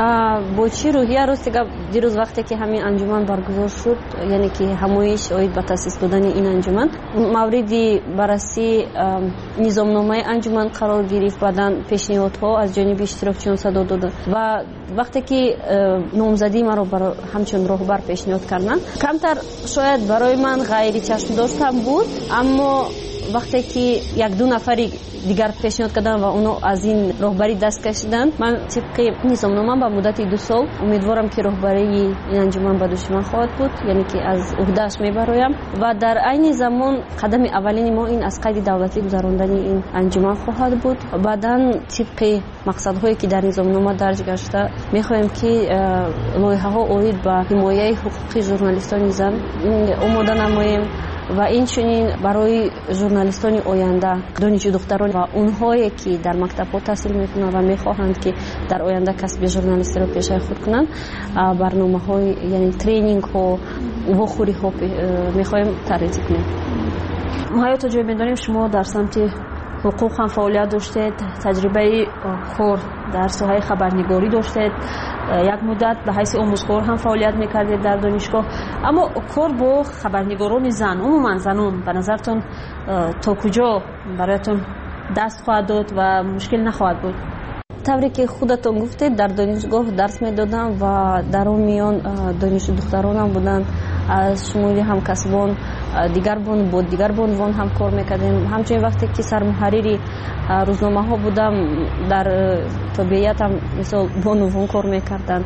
با چی روحیه راست دیگه دیروز وقتی که همین انجمن برگزار شد، یعنی که همایش اوید به تاسیس دادن این انجمن، موردی بررسی نظامنامه انجمن قرار گرفت، بعدن پیشنهادها از جانب اشتراکچیان صدا داد و وقتی که نامزدی مرا برای همچون راهبر پیشنهاد کردن، کمتر شاید برای من غیر چشم داشتم بود، اما وقتی که یک دو نفری دیگر پیشنهاد کردن و اونو از این راهبری دست کشیدن، من طبق نظامنامه با مدت دو سال امیدوارم که راهبری این انجمن به دوش من خواهد بود، یعنی که از عهده‌اش میبرایم و در عین زمان قدم اولین ما این از قید دولتی گذراندن این انجمن خواهد بود. بعداً طبق مقصدهایی که در نظامنامه درج گشته میخواهیم که لایحه‌ها اوید به حمایت حقوق ژورنالیستان زن آماده نماییم و این چنین برای ژورنالیستان آینده، دانشجو دختران و اونهایی که در مکتب‌ها تحصیل میکنند و میخواهند که در آینده کسب ژورنالیستی را پیشه خود کنند، برنامه‌های یعنی ترینینگ ها و خوری ها میخوایم طراحی کنیم. مهیا تا جای میدانیم شما در سمت حقوق هم فعالیت داشتید، تجربه خور در ساحه خبرنگاری داشتید، یک مدت به حیث آموزگار هم فعالیت میکردید در دانشگاه، اما کار با خبرنگاران زن، عموما زنان، به نظرتون تا کجا برایتون دست خواهد داد و مشکل نخواهد بود؟ طوری که خودتون گفتید در دانشگاه درس میدادم و در اون میان دانشجو دخترانم بودن، از شمولی هم کسبان دیگر بان بود دیگر بانوان هم کار میکردیم. همچنین وقتی که سرمحرری روزنامه ها بودم در طبیعت هم مثل بانوان کار میکردن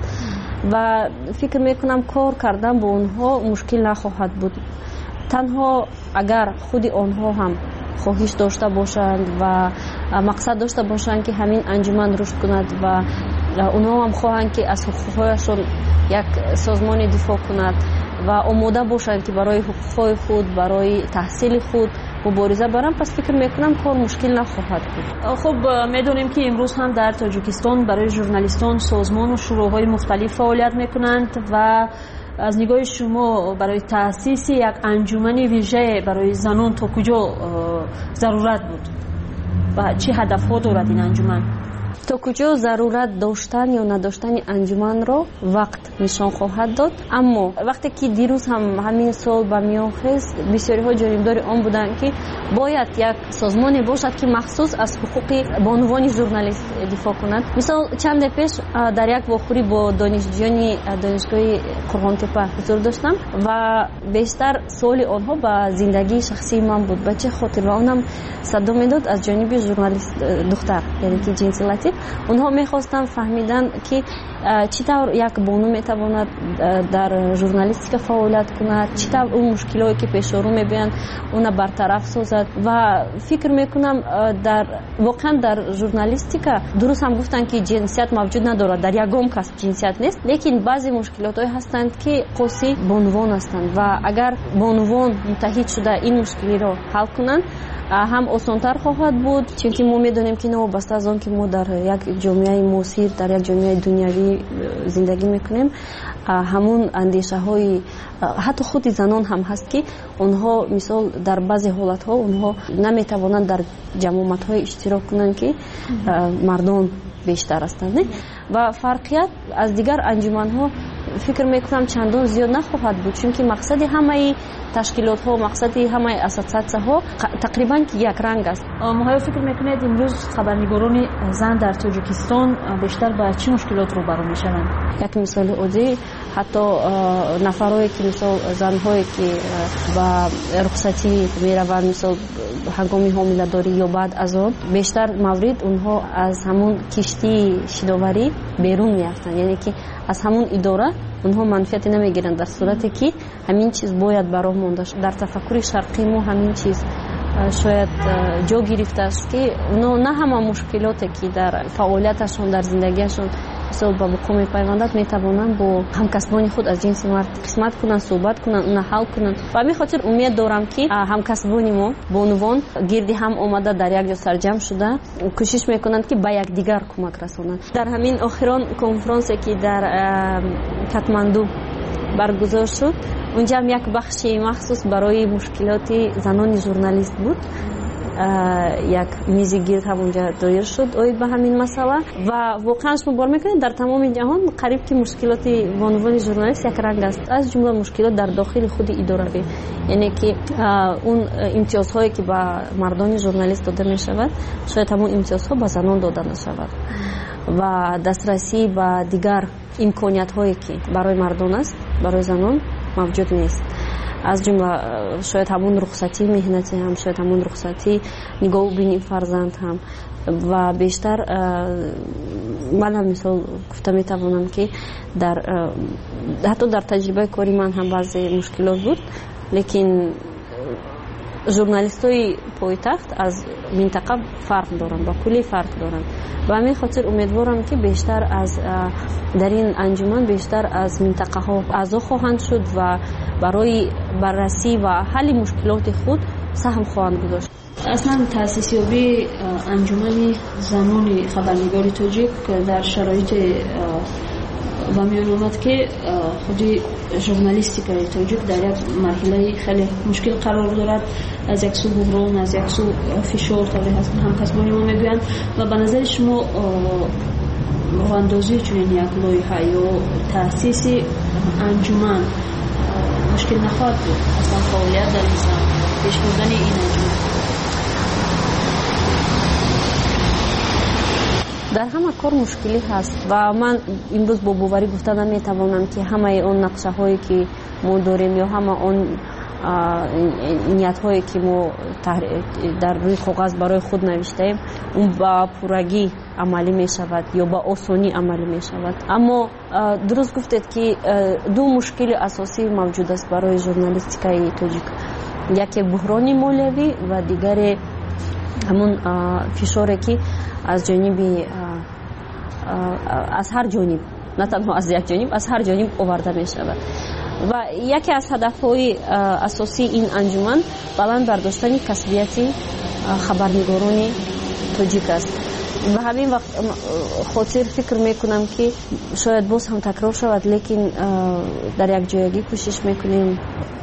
و فکر میکنم کار کردن با اونها مشکل نخواهد بود، تنها اگر خود آنها هم خواهش داشته باشند و مقصد داشته باشند که همین انجمن رشد کند و اونها هم خواهند که از حقوقشون یک سازمان دفاع کند و آماده باشند که برای حقوق خود، برای تحصیل خود مبارزه برم، پس فکر میکنم کار مشکل نخواهد بود. خب میدونیم که امروز هم در تاجیکستان برای ژورنالیستان سازمان و شروعهای مختلف فعالیت میکنند و از نگاه شما برای تأسیس یک انجمن ویژه برای زنان تا کجا ضرورت بود و چه هدفها دارد این انجمن؟ تا کجا ضرورت داشتن یا نداشتن انجمن را وقت نشان خواهد داد. اما وقتی که دیروز هم همین سال به میان خیز بسیاری ها جانبدار آن بودند که باید یک سازمانی باشد که مخصوص از حقوق بانوان ژورنالیست دفاع کند. مثال چند پیش در یک واخوری با دانشجویان دانشگاه قرغانتپه حضور داشتم و بیشتر سوال آنها به زندگی شخصی من بود، به چه خاطر، و اونم صدا میداد از جانب ژورنالیست دختر، یعنی که جنسی لطیف. اونها میخواستن فهمیدن که چطور یک بانو میتواند در ژورنالیستیک فعالیت کند، چطور اون مشکلاتی که پیش رو میبینن اون برطرف سازد. و فکر میکنم در واقعا در ژورنالیستیک درست هم گفتن که جنسیت موجود ندارد، در یگام کس جنسیت نیست، لیکن بعضی مشکلات هستند که خاصی بانوان هستند و اگر بانوان متحد شده این مشکلی را حل کنند هم آسانتر خواهد بود، چون که ما میدونیم که نوابسته از آن که ما در یک جامعه معاصر، در یک جامعه دنیوی زندگی میکنیم، همون اندیشه های حتی خود زنان هم هست که اونها مثال در بعضی حالت ها اونها نمیتوانند در جماعت های اشتراک کنند که مردان بیشتر هستند و فرقیت از دیگر انجمن ها فکر میکنم چندان زیاد نخواهد بود، چون که مقصد همه تشکیلات ها، مقصد همه اساتید ها تقریبا یک رنگ است. ما فکر میکنید امروز خبرنگاران زن در تاجیکستان بیشتر با چه مشکلات رو برو میشوند؟ یک مثال عادی حتی نفرایی که مثال زنهایی که با رخصتی میروند، مثال هنگامی حامله‌داری یا بعد از آن، بیشتر مورد اونها از همون کشتی شناوری بیرون میافتند، یعنی که از همون اداره اونها منفعت نمیگیرند، در صورتی که همین چیز باید برای مونده. در تفکر شرقی ما همین چیز شاید جا گرفته است که اونا نه همه مشکلاتی که در فعالیتشون در زندگیشون مثلا با مقام پیوندت میتوانند با همکسبان خود از جنس مرد قسمت کنند، صحبت کنند، اون حل کنند. و همین خاطر امید دارم که همکسبان ما بانوان گردی هم آمده در یک جا سرجم شده کوشش میکنند که به یک دیگر کمک رسانند. در همین آخران کنفرانسی که در کاتماندو برگزار شد، اونجا هم یک بخش مخصوص برای مشکلات زنان ژورنالیست بود، یک میز گرد هم اونجا دایر شد اوی به همین مسئله و واقعا شما باور میکنید در تمام جهان قریب که مشکلات بانوان ژورنالیست یک رنگ است، از جمله مشکلات در داخل خود اداره، یعنی که اون امتیازهایی که به مردان ژورنالیست داده میشود شاید همون امتیازها به زنان داده نشود و دسترسی به دیگر امکانیت هایی که برای مردان است برای زنان موجود نیست. از جمله شاید همون رخصتی مهنتی هم، شاید همون رخصتی نگاه بینی فرزند هم و بیشتر من هم مثال گفته میتوانم که در حتی در تجربه کاری من هم بعضی مشکلات بود، لیکن ژورنالیستای پایتخت از منطقه فرق دارن، با کلی فرق دارن و همین خاطر امیدوارم که بیشتر از در این انجمن بیشتر از منطقه ها اعضا خواهند شد و برای بررسی و حل مشکلات خود سهم خواهند گذاشت. اصلا تأسیس یابی انجمن زنان خبرنگار تاجیک در شرایط و میان آمد که خودی ژورنالیستیکای تاجیک در یک مرحله خیلی مشکل قرار دارد، از یک سو بحران، از یک سو فشار طوری هست همکسبانی ما میگویند و به نظر شما راه اندازی چنین یک لایحه یا تأسیس انجمن مشکل نخواهد بود؟ اصلا فعالیت در نظام پیش بردن این انجمن در همه کار مشکلی هست و من امروز با باوری گفتن نمیتوانم که همه اون نقشه هایی که ما داریم یا همه اون نیت هایی که ما در روی کاغذ برای خود نوشتیم اون با پورگی عملی می شود یا با آسانی عملی می شود. اما درست گفتید که دو مشکل اساسی موجود است برای ژورنالیستیکای تاجیک، یکی بحران مالیوی و دیگری همون فشاری که از جانب از هر جانب، نه تنها از یک جانب، از هر جانب آورده می شود و یکی از هدف‌های اساسی این انجمن بلند برداشتن کسبیت خبرنگاران توجیک است. و همین وقت خاطر فکر میکنم که شاید باز هم تکرار شود، لیکن در یک جایگی کوشش میکنیم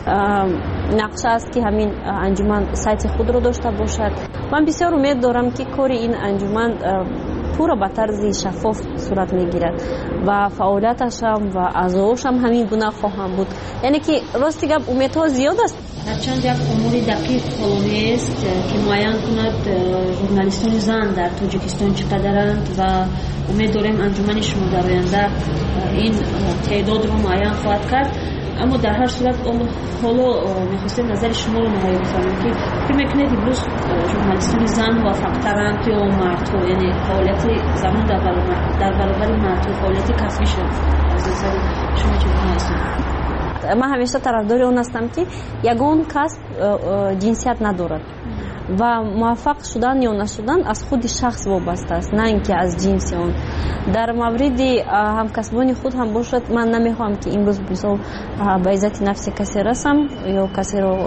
نقشه است که همین انجمن سایت خود رو داشته باشد. من بسیار امید دارم که کار این انجمن پورا به طرز شفاف صورت میگیرد و فعالیتش هم و اعضاش هم همین گونه خواهم بود. یعنی که راستی گپ امیدها زیاد است. هرچند یک امور دقیق حالا نیست که معین کند ژورنالیستان زن در تاجیکستان چقدرند و امید داریم انجمن شما در آینده این تعداد رو معین خواهد کرد. اما در هر صورت حالا میخواستیم نظر شما رو مقایسه کنیم که فکر میکنید امروز ژورنالیستان زن موفق‌ترند یا مردها، یعنی فعالیت زنان در برابر در برابر مردها فعالیت کسبی شد از نظر شما چگونه هستید؟ من همیشه طرفدار اون هستم که یگان کسب جنسیت ندارد و موفق شدن یا نشدن از خود شخص وابسته است، نه اینکه از جنس اون. در مورد همکسبان خود هم باشد، من نمیخوام که امروز بسیار به عزت نفس کسی رسم یا کسی رو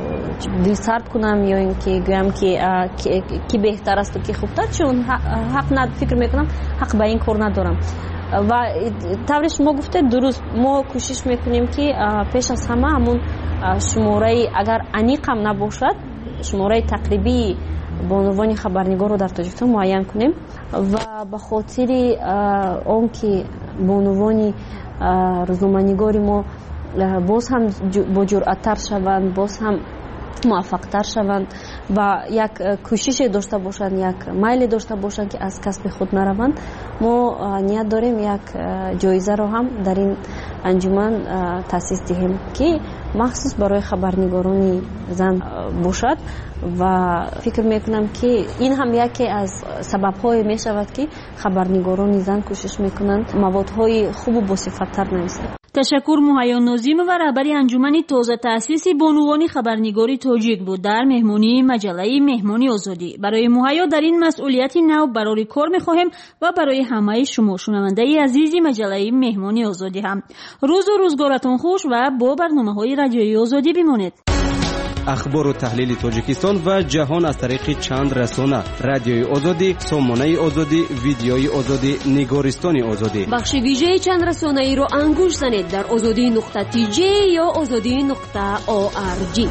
دل سرد کنم یا اینکه گویم که کی بهتر است و کی خوبتر، چون حق ند فکر میکنم حق به این کار ندارم. و طوری شما گفته درست، ما کوشش میکنیم که پیش از همه همون شماره اگر انیق هم نباشد شماره تقریبی بانوان خبرنگار رو در تاجیکستان معین کنیم و به خاطر اون که بانوان روزنامه‌نگاری ما باز هم با جرأت‌تر شوند، باز هم موفق‌تر شوند و یک کوشش داشته باشند، یک میل داشته باشند که از کسب خود نروند، ما نیت داریم یک جایزه رو هم در این انجمن تأسیس دهیم که مخصوص برای خبرنگاران زن باشد و فکر میکنم که این هم یکی از سبب‌های می شود که خبرنگاران زن کوشش میکنند موادهای خوب و با صفت‌تر نویسند. تشکر مهیا ناظم و رهبری انجمن تازه تأسیسی بانوان خبرنگاری تاجیک بود در مهمانی مجله مهمانی آزادی. برای مهیا در این مسئولیتی نو برای کار می‌خواهیم و برای همه شما شنونده عزیزی مجله مهمانی آزادی هم روز و روزگارتون خوش و با برنامه‌های رادیوی آزادی بمانید. اخبار و تحلیل تاجیکستان و جهان از طریق چند رسانه: رادیوی آزادی، سامانه آزادی، ویدیوی آزادی، نگارستان آزادی. بخش ویژه چند رسانه ای رو انگوش زنید در آزادی نقطه تی جی یا آزادی نقطه او آر جی.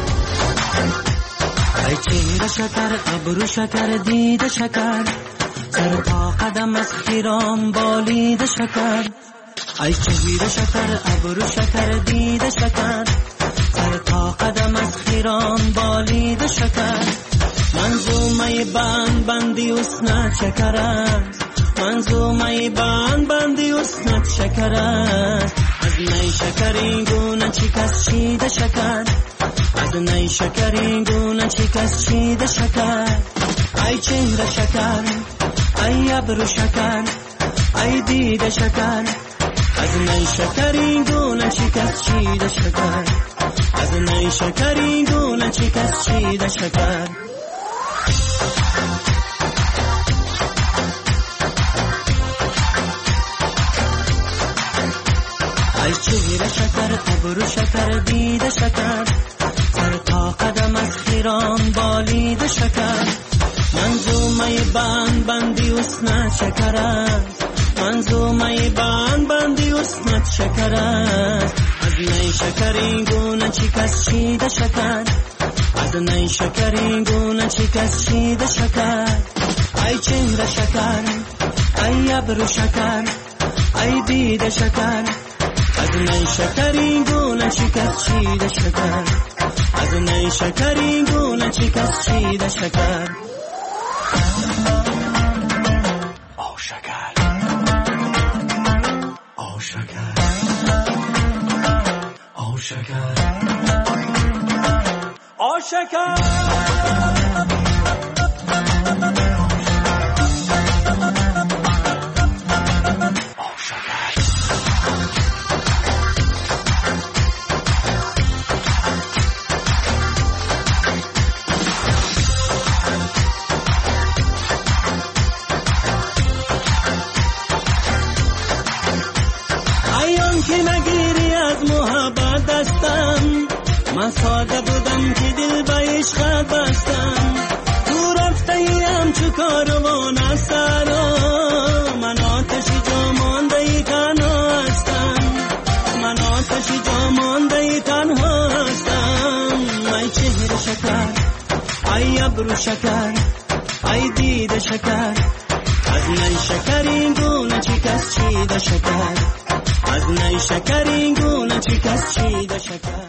ای چهره شکر، ابرو شکر، دید شکر، سر تا قدم از خیران بالید شکر. ای چهره شکر، ابرو شکر، دید شکر، سر تا قدم از خیران بالید شکر. منظومه بند بندی اسنت شکر است، منظومه بند بندی اسنت شکر است. از نی شکری گونه چی کس چیده شکر، از نی شکری گونه چی کس چیده شکر. ای چهره شکر، ای ابرو شکر، ای دید شکر، از نی شکری گونه چی کس چیده شکر، از نی شکری گونه چی کس چیده شکر. ای چهره شکر، ابرو شکر، دید شکر، سر تا قدم از خیران بالید شکر. منظومه بند بندی اسنت شکر است، منظومه بند بندی اسنت شکر است. از نی شکری گونه چی کس چیده شکر، از نی شکری گونه چی کس چیده شکر. ای چهره شکر، ای ابرو شکر، ای دید شکر، از نی شکری گونه چی کس چیده شکر، از نی شکری گونه چی کس چیده شکر. او شکر، او شکر، او شکر، او شکر. من ساده بودم که دل به عشق بستم تو رفته ایم چو کاروان از سرا من آتشی جا مانده ای تنها هستم من آتشی جا مانده ای تنها هستم ای چهره شکر ای ابرو شکر ای دیده شکر از نی شکر این گونه چی کس چیده شکر از نی شکر این گونه چی کس چیده شکر.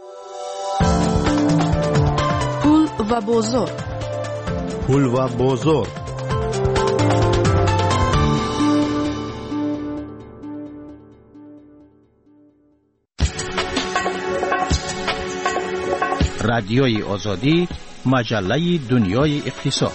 پول و بازار. پول و بازار. رادیوی آزادی، مجله دنیای اقتصاد.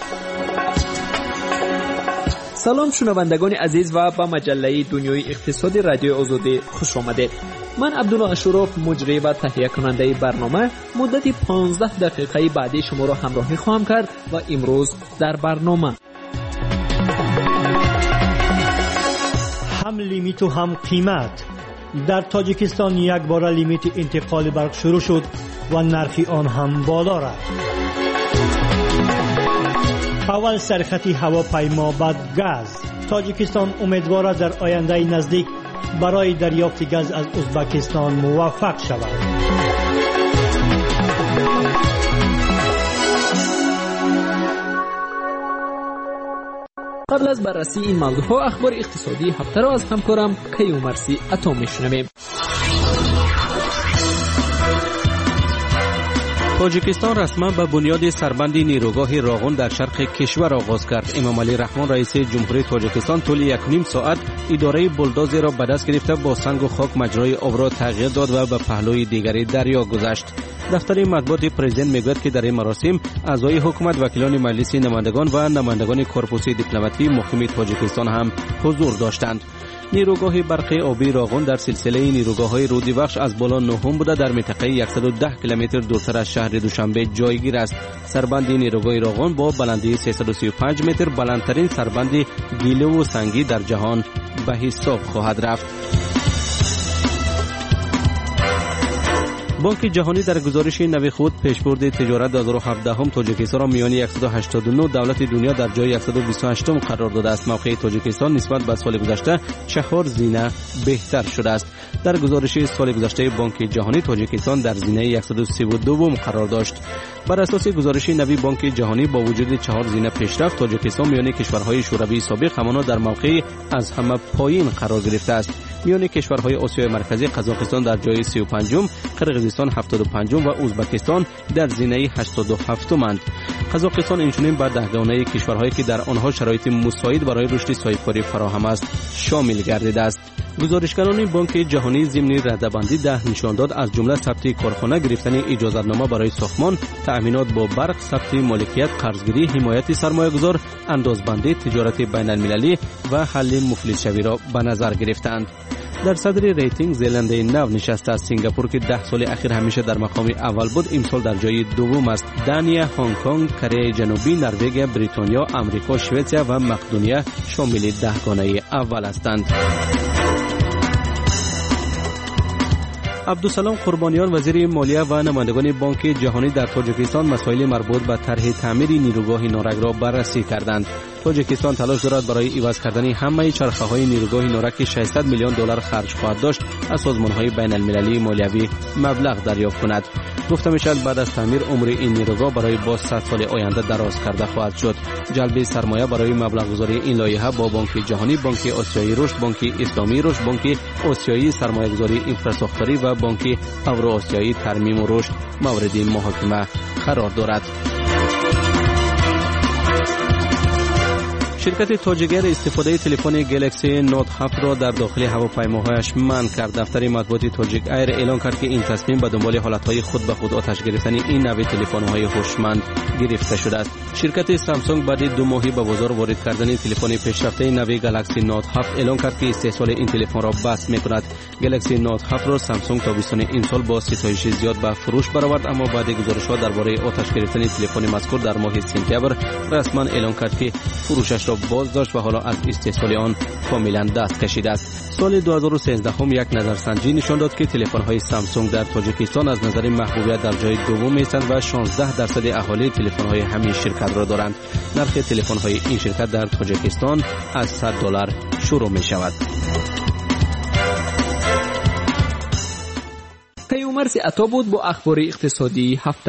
سلام شنوندگان عزیز و با مجله دنیای اقتصادی رادیوی آزادی خوش آمدید. من عبدالله اشراف مجری و تهیه کننده برنامه مدت پانزده دقیقه بعدی شما را همراهی خواهم کرد و امروز در برنامه هم لیمیت و هم قیمت. در تاجیکستان یک بار لیمیت انتقال برق شروع شد و نرخ آن هم بالا رفت. اول سرخط هواپیما بعد گاز. تاجیکستان امیدوار است در آینده نزدیک برای دریافت گاز از ازبکستان موفق شود. قبل از بررسی این موضوعها اخبار اقتصادی هفته را از همکارم کیومرسی عطا میشنویم. تاجیکستان رسما به بنیاد سربند نیروگاه راغون در شرق کشور آغاز کرد. امام علی رحمان رئیس جمهوری تاجیکستان طول یک نیم ساعت اداره بولدوزر را به دست گرفته با سنگ و خاک مجرای آب را تغییر داد و به پهلوی دیگری دریا گذشت. دفتر مطبوعات پرزیدنت میگوید که در این مراسم اعضای حکومت، وکیلان مجلس نمایندگان و نمایندگان کورپوس دیپلماتی مقیم تاجیکستان هم حضور داشتند. نیروگاه برقی آبی راغون در سلسله نیروگاه‌های رودی بخش از بالا نهم بوده در منطقه صد و ده کیلومتر دورتر از شهر دوشنبه جایگیر است. سربند نیروگاه راغون با بلندی سیصد و سی و پنج متر بلندترین سربند گیله و سنگی در جهان به حساب خواهد رفت. بانک جهانی در گزارش نوی خود پیشبرد تجارت دو هزار و هفده هم تاجیکستان را میان صد و هشتاد و نه دولت دنیا در جای صد و بیست و هشت قرار داده است. موقع تاجیکستان نسبت به سال گذشته چهار زینه بهتر شده است. در گزارش سال گذشته بانک جهانی تاجیکستان در زینه صد و سی و دو قرار داشت. بر اساس گزارش نوی بانک جهانی با وجود چهار زینه پیشرفت تاجیکستان میان کشورهای شوروی سابق همانا در موقع از همه پایین قرار گرفته است. میان کشورهای آسیای مرکزی قزاقستان در جای سی و پنجم، قرقیزستان هفتاد و پنجم و ازبکستان در زینه هشتاد و هفتم اند. قزاقستان اینچنین به دهگانه کشورهایی که در آنها شرایط مساعد برای رشد صاحبکاری فراهم است شامل گردیده است. گزارشگران بانک جهانی ضمن رده‌بندی ده نشان داد از جمله ثبت کارخانه، گرفتن اجازه‌نامه برای ساختمان، تأمینات با برق، ثبت مالکیت، قرضگیری، حمایت سرمایه‌گذار، اندازبندی، تجارت بین‌المللی و حل مفلس‌شوی را به نظر گرفتند. در صدر ریتینگ زلنده نو نشسته است. سنگاپور که ده سال اخیر همیشه در مقام اول بود امسال در جای دوم است. دانیا، هنگ کنگ، کره جنوبی، نروژ، بریتانیا، آمریکا، سوئد و مقدونیه شامل دهگانه اول هستند. عبدالسلام قربانیان وزیر مالیه و نمایندگان بانک جهانی در تاجیکستان مسائل مربوط به طرح تعمیر نیروگاه نارک را بررسی کردند. تاجیکستان تلاش دارد برای عوض کردن همه چرخه‌های نیروگاه نارک ششصد میلیون دلار خرج خواهد داشت از سازمان‌های بین‌المللی مالیوی مبلغ دریافت کند. گفته می‌شود بعد از تعمیر عمر این نیروگاه برای باز صد سال آینده دراز کرده خواهد شد. جلب سرمایه برای مبلغ‌گذاری این لایحه با بانک جهانی، بانک آسیایی رشد، بانک اسلامی رشد، بانک آسیایی سرمایه‌گذاری انفراستراکچوری و بانک اوراسیایی ترمیم و رشد مورد محاکمه قرار دارد. شرکت تاجیگر استفاده تلفن گلکسی نوت هفت را در داخل هواپیماهایش منع کرد. دفتر مطبوعات تاجیک ایر اعلام کرد که این تصمیم به دنبال حالتهای خود به خود آتش گرفتن این نوع تلفن‌های هوشمند گرفته شده است. شرکت سامسونگ بعد دو ماهی به بازار وارد کردن تلفن پیشرفته نوع گلکسی نوت هفت اعلام کرد که استحصال این تلفن را بس می‌کند. گلکسی نوت هفت را سامسونگ تابستان این سال با ستایش زیاد به فروش برآورد، اما بعد گزارش‌ها درباره آتش گرفتن تلفن مذکور در ماه سپتامبر رسما اعلام کرد که فروشش را را باز داشت و حالا از استحصال آن کاملا دست کشیده است. سال دو هزار و سیزده هم یک نظرسنجی نشان داد که تلفن‌های سامسونگ در تاجیکستان از نظر محبوبیت در جای دوم هستند و شانزده درصد اهالی تلفن‌های همین شرکت را دارند. نرخ تلفن‌های این شرکت در تاجیکستان از صد دلار شروع می‌شود. پیامرز عطا بود با اخبار اقتصادی هفته.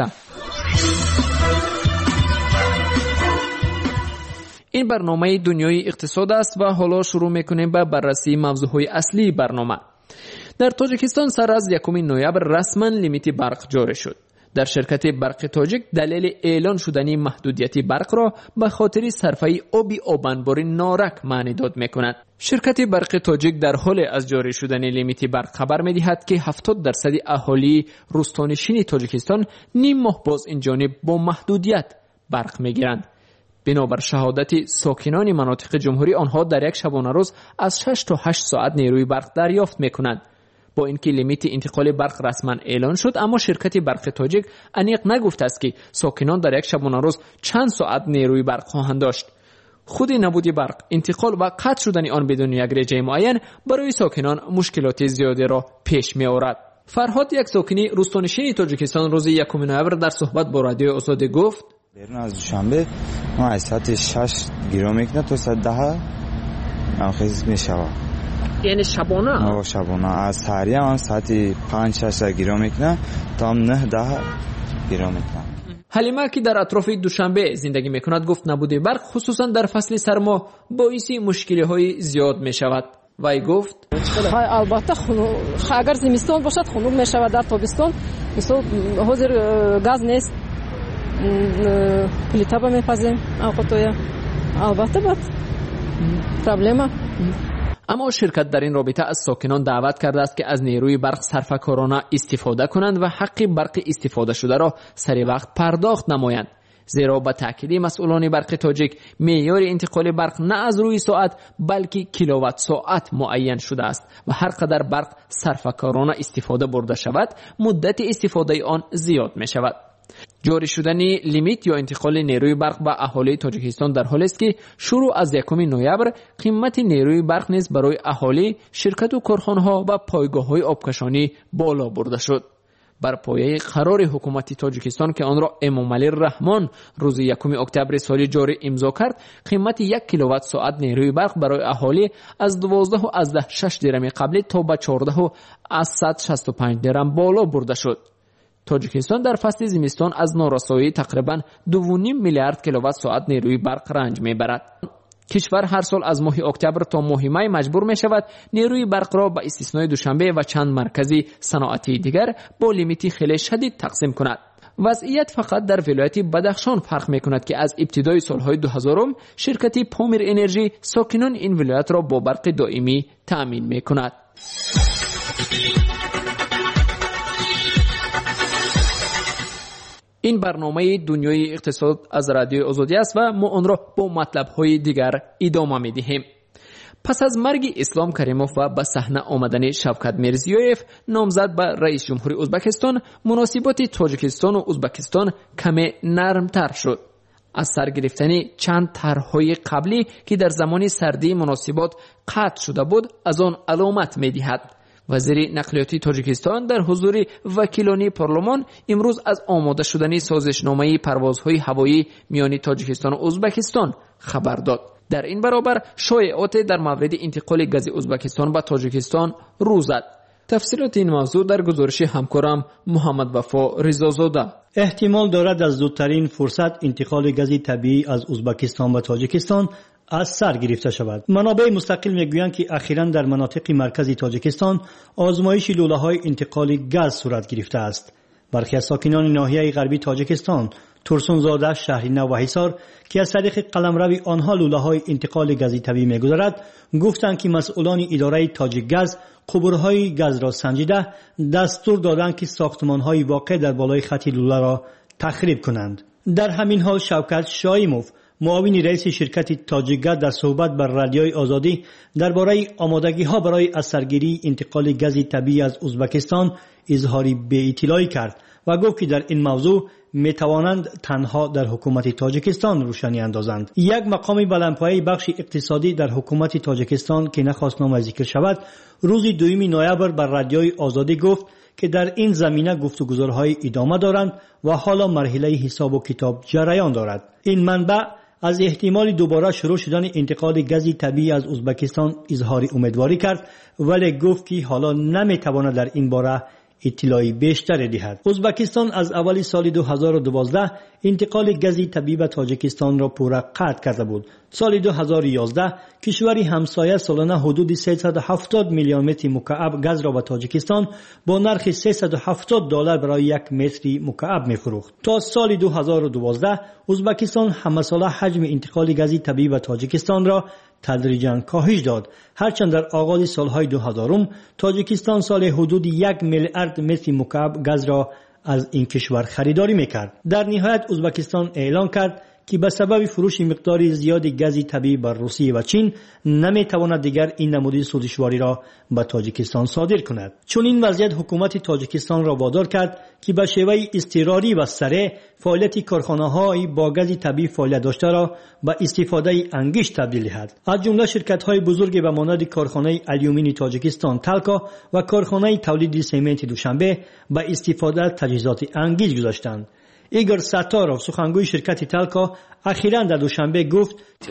این برنامه دنیای اقتصاد است و حالا شروع میکنیم به بررسی موضوعهای اصلی برنامه. در تاجیکستان سر از یکم نوامبر رسما لیمیت برق جاری شد. در شرکت برق تاجیک دلیل اعلان شدنی محدودیت برق را به خاطر صرفه آبی آبنبار نارک معنی داد میکند. شرکت برق تاجیک در حال از جاری شدن لیمیت برق خبر میدهد که هفتاد درصد اهالی روستانشین تاجیکستان نیم ماه باز این جانب با محدودیت برق میگیرند. بنابر شهادت ساکنان مناطق جمهوری آنها در یک شبانه روز از شش تا هشت ساعت نیروی برق دریافت میکنند. با اینکه لیمیت انتقال برق رسما اعلان شد، اما شرکت برق تاجیک انیق نگفته است که ساکنان در یک شبانه روز چند ساعت نیروی برق خواهند داشت. خود نبود برق، انتقال و قطع شدن آن بدون یک رجه معین برای ساکنان مشکلات زیادی را پیش می آورد. فرهاد، یک ساکنی روستانشین تاجیکستان، روز یکم نوامبر در صحبت با رادیو آزادی گفت: بیرون از دوشنبه ما از ساعت شش گیرو میکنه تا ساعت ده منخیز میشود. یعنی شبانه؟ آه شبانه. از سریع هم ساعت پنج شش گیرو میکنه تا نه ده گیرو میکنه. حلیمه که در اطراف دوشنبه زندگی میکند گفت نبود برق خصوصا در فصل سرما باعث مشکلی های زیاد میشود. وی گفت: البته اگر زمستان باشد خنک میشود، در تابستان مثلا حاضر گاز نیست، پلیتا با میپزیم اوقاتویا البته بعد پرابلما. اما شرکت در این رابطه از ساکنان دعوت کرده است که از نیروی برق صرفه‌کارانه استفاده کنند و حق برق استفاده شده را سری وقت پرداخت نمایند، زیرا به تاکید مسئولان برق تاجیک معیار انتقال برق نه از روی ساعت بلکه کیلووات ساعت معین شده است و هر قدر برق صرفه‌کارانه استفاده برده شود مدت استفاده آن زیاد می شود. جاری شدن لیمیت یا انتقال نیروی برق به اهالی تاجیکستان در حالی است که شروع از یکم نوامبر قیمت نیروی برق نیز برای اهالی، شرکت و کارخانه‌ها و پایگاه‌های آبکشانی بالا برده شد. بر پایه قرار حکومت تاجیکستان که آن را امام علی رحمان روز یکم اکتبر سال جاری امضا کرد، قیمت یک کیلووات ساعت نیروی برق برای اهالی از دوازده و از ده شش درم قبلی تا به چهارده و از صد و شصت و پنج درم بالا برده شد. تاجیکستان در فصل زمستان از نارسایی تقریباً دو و نیم میلیارد کیلووات ساعت نیروی برق رنج میبرد. کشور هر سال از ماه اکتبر تا ماه می مجبور می شود نیروی برق را به استثنای دوشنبه و چند مرکزی صنعتی دیگر با لیمیتی خیلی شدید تقسیم کند. وضعیت فقط در ولایت بدخشان فرق می کند که از ابتدای سالهای دو هزارم شرکت پامیر انرژی ساکنان این ولایت را با برق دائمی تأمین می کند. این برنامه دنیای اقتصاد از رادیو آزادی است و ما آن را با مطلب‌های دیگر ادامه می‌دهیم. پس از مرگ اسلام کریموف و به صحنه آمدن شوکت میرزیویف نامزد به رئیس جمهوری ازبکستان، مناسبات تاجیکستان و ازبکستان کمی نرمتر شد. از سر گرفتن چند طرح‌های قبلی که در زمان سردی مناسبات قطع شده بود از آن علامت می‌دهد. وزیر نقلیات تاجیکستان در حضور وکیلان پارلمان امروز از آماده شدن سازشنامه پروازهای هوایی میان تاجیکستان و ازبکستان خبر داد. در این برابر شایعات در مورد انتقال گاز ازبکستان به تاجیکستان رو زد. تفصیلات این موضوع در گزارش همکارم محمد وفا رضازاده. احتمال دارد از زودترین فرصت انتقال گاز طبیعی از ازبکستان به تاجیکستان از سر گرفته شود. منابع مستقل میگویند که اخیراً در مناطق مرکزی تاجیکستان آزمایش لوله‌های انتقال گاز صورت گرفته است. برخی از ساکنان ناحیه غربی تاجیکستان، ترسونزاده، شهرینو و حصار که از طریق قلمرو آنها لوله‌های انتقال گاز طبیعی می‌گذرد، گفتند که مسئولان اداره تاجیک گاز قبورهای گاز را سنجیده دستور دادند که ساختمان‌های واقع در بالای خط لوله را تخریب کنند. در همین حال شوکت شایموف، معاون رئیس شرکت تاجیک گاز، در صحبت بر رادیوی آزادی درباره آمادگی‌ها برای از سرگیری انتقال گاز طبیعی از ازبکستان اظهار بی‌اطلاعی کرد و گفت که در این موضوع می توانند تنها در حکومت تاجیکستان روشنی اندازند. یک مقام بلندپایه بخش اقتصادی در حکومت تاجیکستان که نخواست نام ذکر شود روز دوم نوامبر بر رادیوی آزادی گفت که در این زمینه گفتگوهای ادامه دارند و حالا مرحله حساب و کتاب جریان دارد. این منبع از احتمال دوباره شروع شدن انتقال گاز طبیعی از ازبکستان اظهار امیدواری کرد ولی گفت که حالا نمیتواند در این باره اطلاعی بیشتر دهد. ازبکستان از اول سال دو هزار و دوازده انتقال گاز طبیعی به تاجیکستان را پورا قطع کرده بود. سال دو هزار و یازده کشوری همسایه سالانه حدود سیصد و هفتاد میلیون متر مکعب گاز را به تاجیکستان با نرخ سیصد و هفتاد دلار برای یک متر مکعب می‌فروخت. تا سال دو هزار و دوازده ازبکستان همساله حجم انتقال گاز طبیعی به تاجیکستان را تدریجاً کاهش داد، هرچند در آغاز سالهای دو هزارم تاجیکستان سال حدود یک میلیارد متر مکعب گاز را از این کشور خریداری میکرد. در نهایت ازبکستان اعلان کرد که به سبب فروش مقدار زیاد گاز طبیعی بر روسیه و چین نمیتواند دیگر این نمود سودجویی را به تاجیکستان صادر کند. چون این وضعیت حکومت تاجیکستان را وادار کرد که به شیوه اضطراری و سریع فعالیت کارخانه‌های با گاز طبیعی فعالیت داشته را به استفاده انگیش تبدیل دهد. از جمله شرکت‌های بزرگ به مانند کارخانه آلیومینی تاجیکستان تالکا و کارخانه تولید سمنت دوشنبه به استفاده از تجهیزات انگیش گذاشتند. ایگور ساتارов سخنگوی شرکت تالکا اخیراً در دوشنبه گفت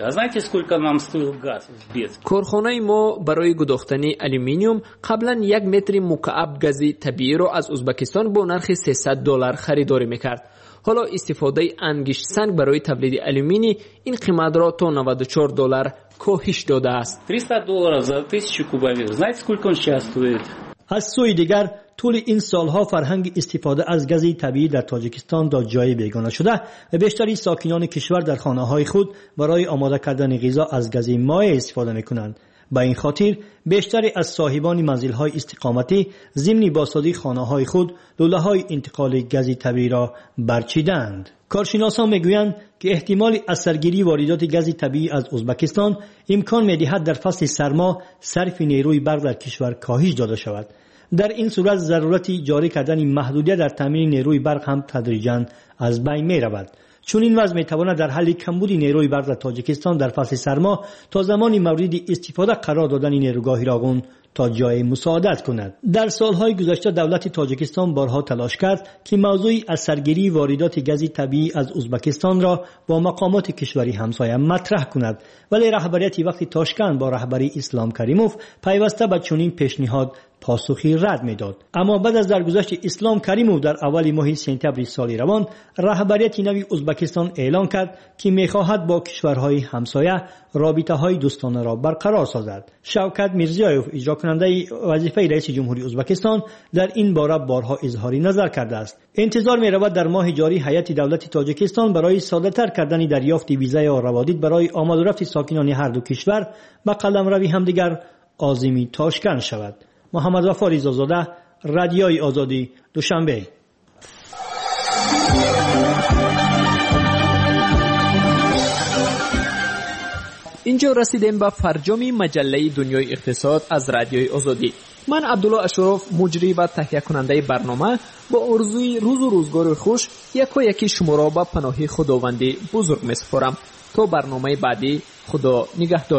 کارخانه ما برای گداختن آلومینیوم قبلا یک متر مکعب گاز طبیعی را از ازبکستان با نرخ سیصد دلار خریداری میکرد. حالا استفاده انگشت سنگ برای تولید آلومینی این قیمت را تا نود و چهار دلار کاهش داده است. триста долларов за тысячу кубометров. Знаете, сколько он сейчас стоит? از سوی دیگر طول این سالها فرهنگ استفاده از گاز طبیعی در تاجیکستان دا جای بیگانه شده و بیشتری ساکنان کشور در خانه‌های خود برای آماده کردن غذا از گاز مایع استفاده می‌کنند. با این خاطر بیشتری از صاحبان منزل‌های استقامتی ضمن بازسازی خانه‌های خود لوله‌های انتقال گاز طبیعی را برچیدند. کارشناسان میگویند که احتمال اثرگیری واردات گاز طبیعی از ازبکستان امکان می‌دهد در فصل سرما صرف نیروی برق در کشور کاهش داده شود. در این صورت ضرورت جاری کردن محدودیت در تامین نیروی برق هم تدریجاً از بین می‌رود. چون این وضع می‌تواند در حل کمبود نیروی برق در تاجیکستان در فصل سرما تا زمانی مورد استفاده قرار دادن نیروگاه راغون تا جای مساعدت کند. در سالهای گذشته دولت تاجیکستان بارها تلاش کرد که موضوع اثرگیری واردات گاز طبیعی از ازبکستان را با مقامات کشوری همسایه مطرح کند، ولی رهبریت وقت تاشکند با رهبری اسلام کریموف پیوسته به چنین پیشنهاد پاسخی رد میداد. اما بعد از درگذشت اسلام کریموف در اول ماه سپتامبر سال روان رهبریت نوی ازبکستان اعلان کرد که میخواهد با کشورهای همسایه رابطه‌های دوستانه را برقرار سازد. شوکت میرزیایوف اجرا کننده وظیفه رئیس جمهوری ازبکستان در این باره بارها اظهار نظر کرده است. انتظار می‌رود در ماه جاری هیئت دولت تاجیکستان برای ساده‌تر کردن دریافت ویزای و روابط برای آمد و رفت ساکنان هر دو کشور به قلمروی همدیگر عازمی تاشکند شود. محمد وفا ریزازاده، رادیوی آزادی، دوشنبه. اینجا رسیدیم به فرجام مجله دنیای اقتصاد از رادیوی آزادی. من عبدالله اشرف مجری و تهیه کننده برنامه با آرزوی روز و روزگار خوش یکا یکی شما را به پناه خداوندی بزرگ می‌سپارم. تا برنامه بعدی، خدا نگهدار.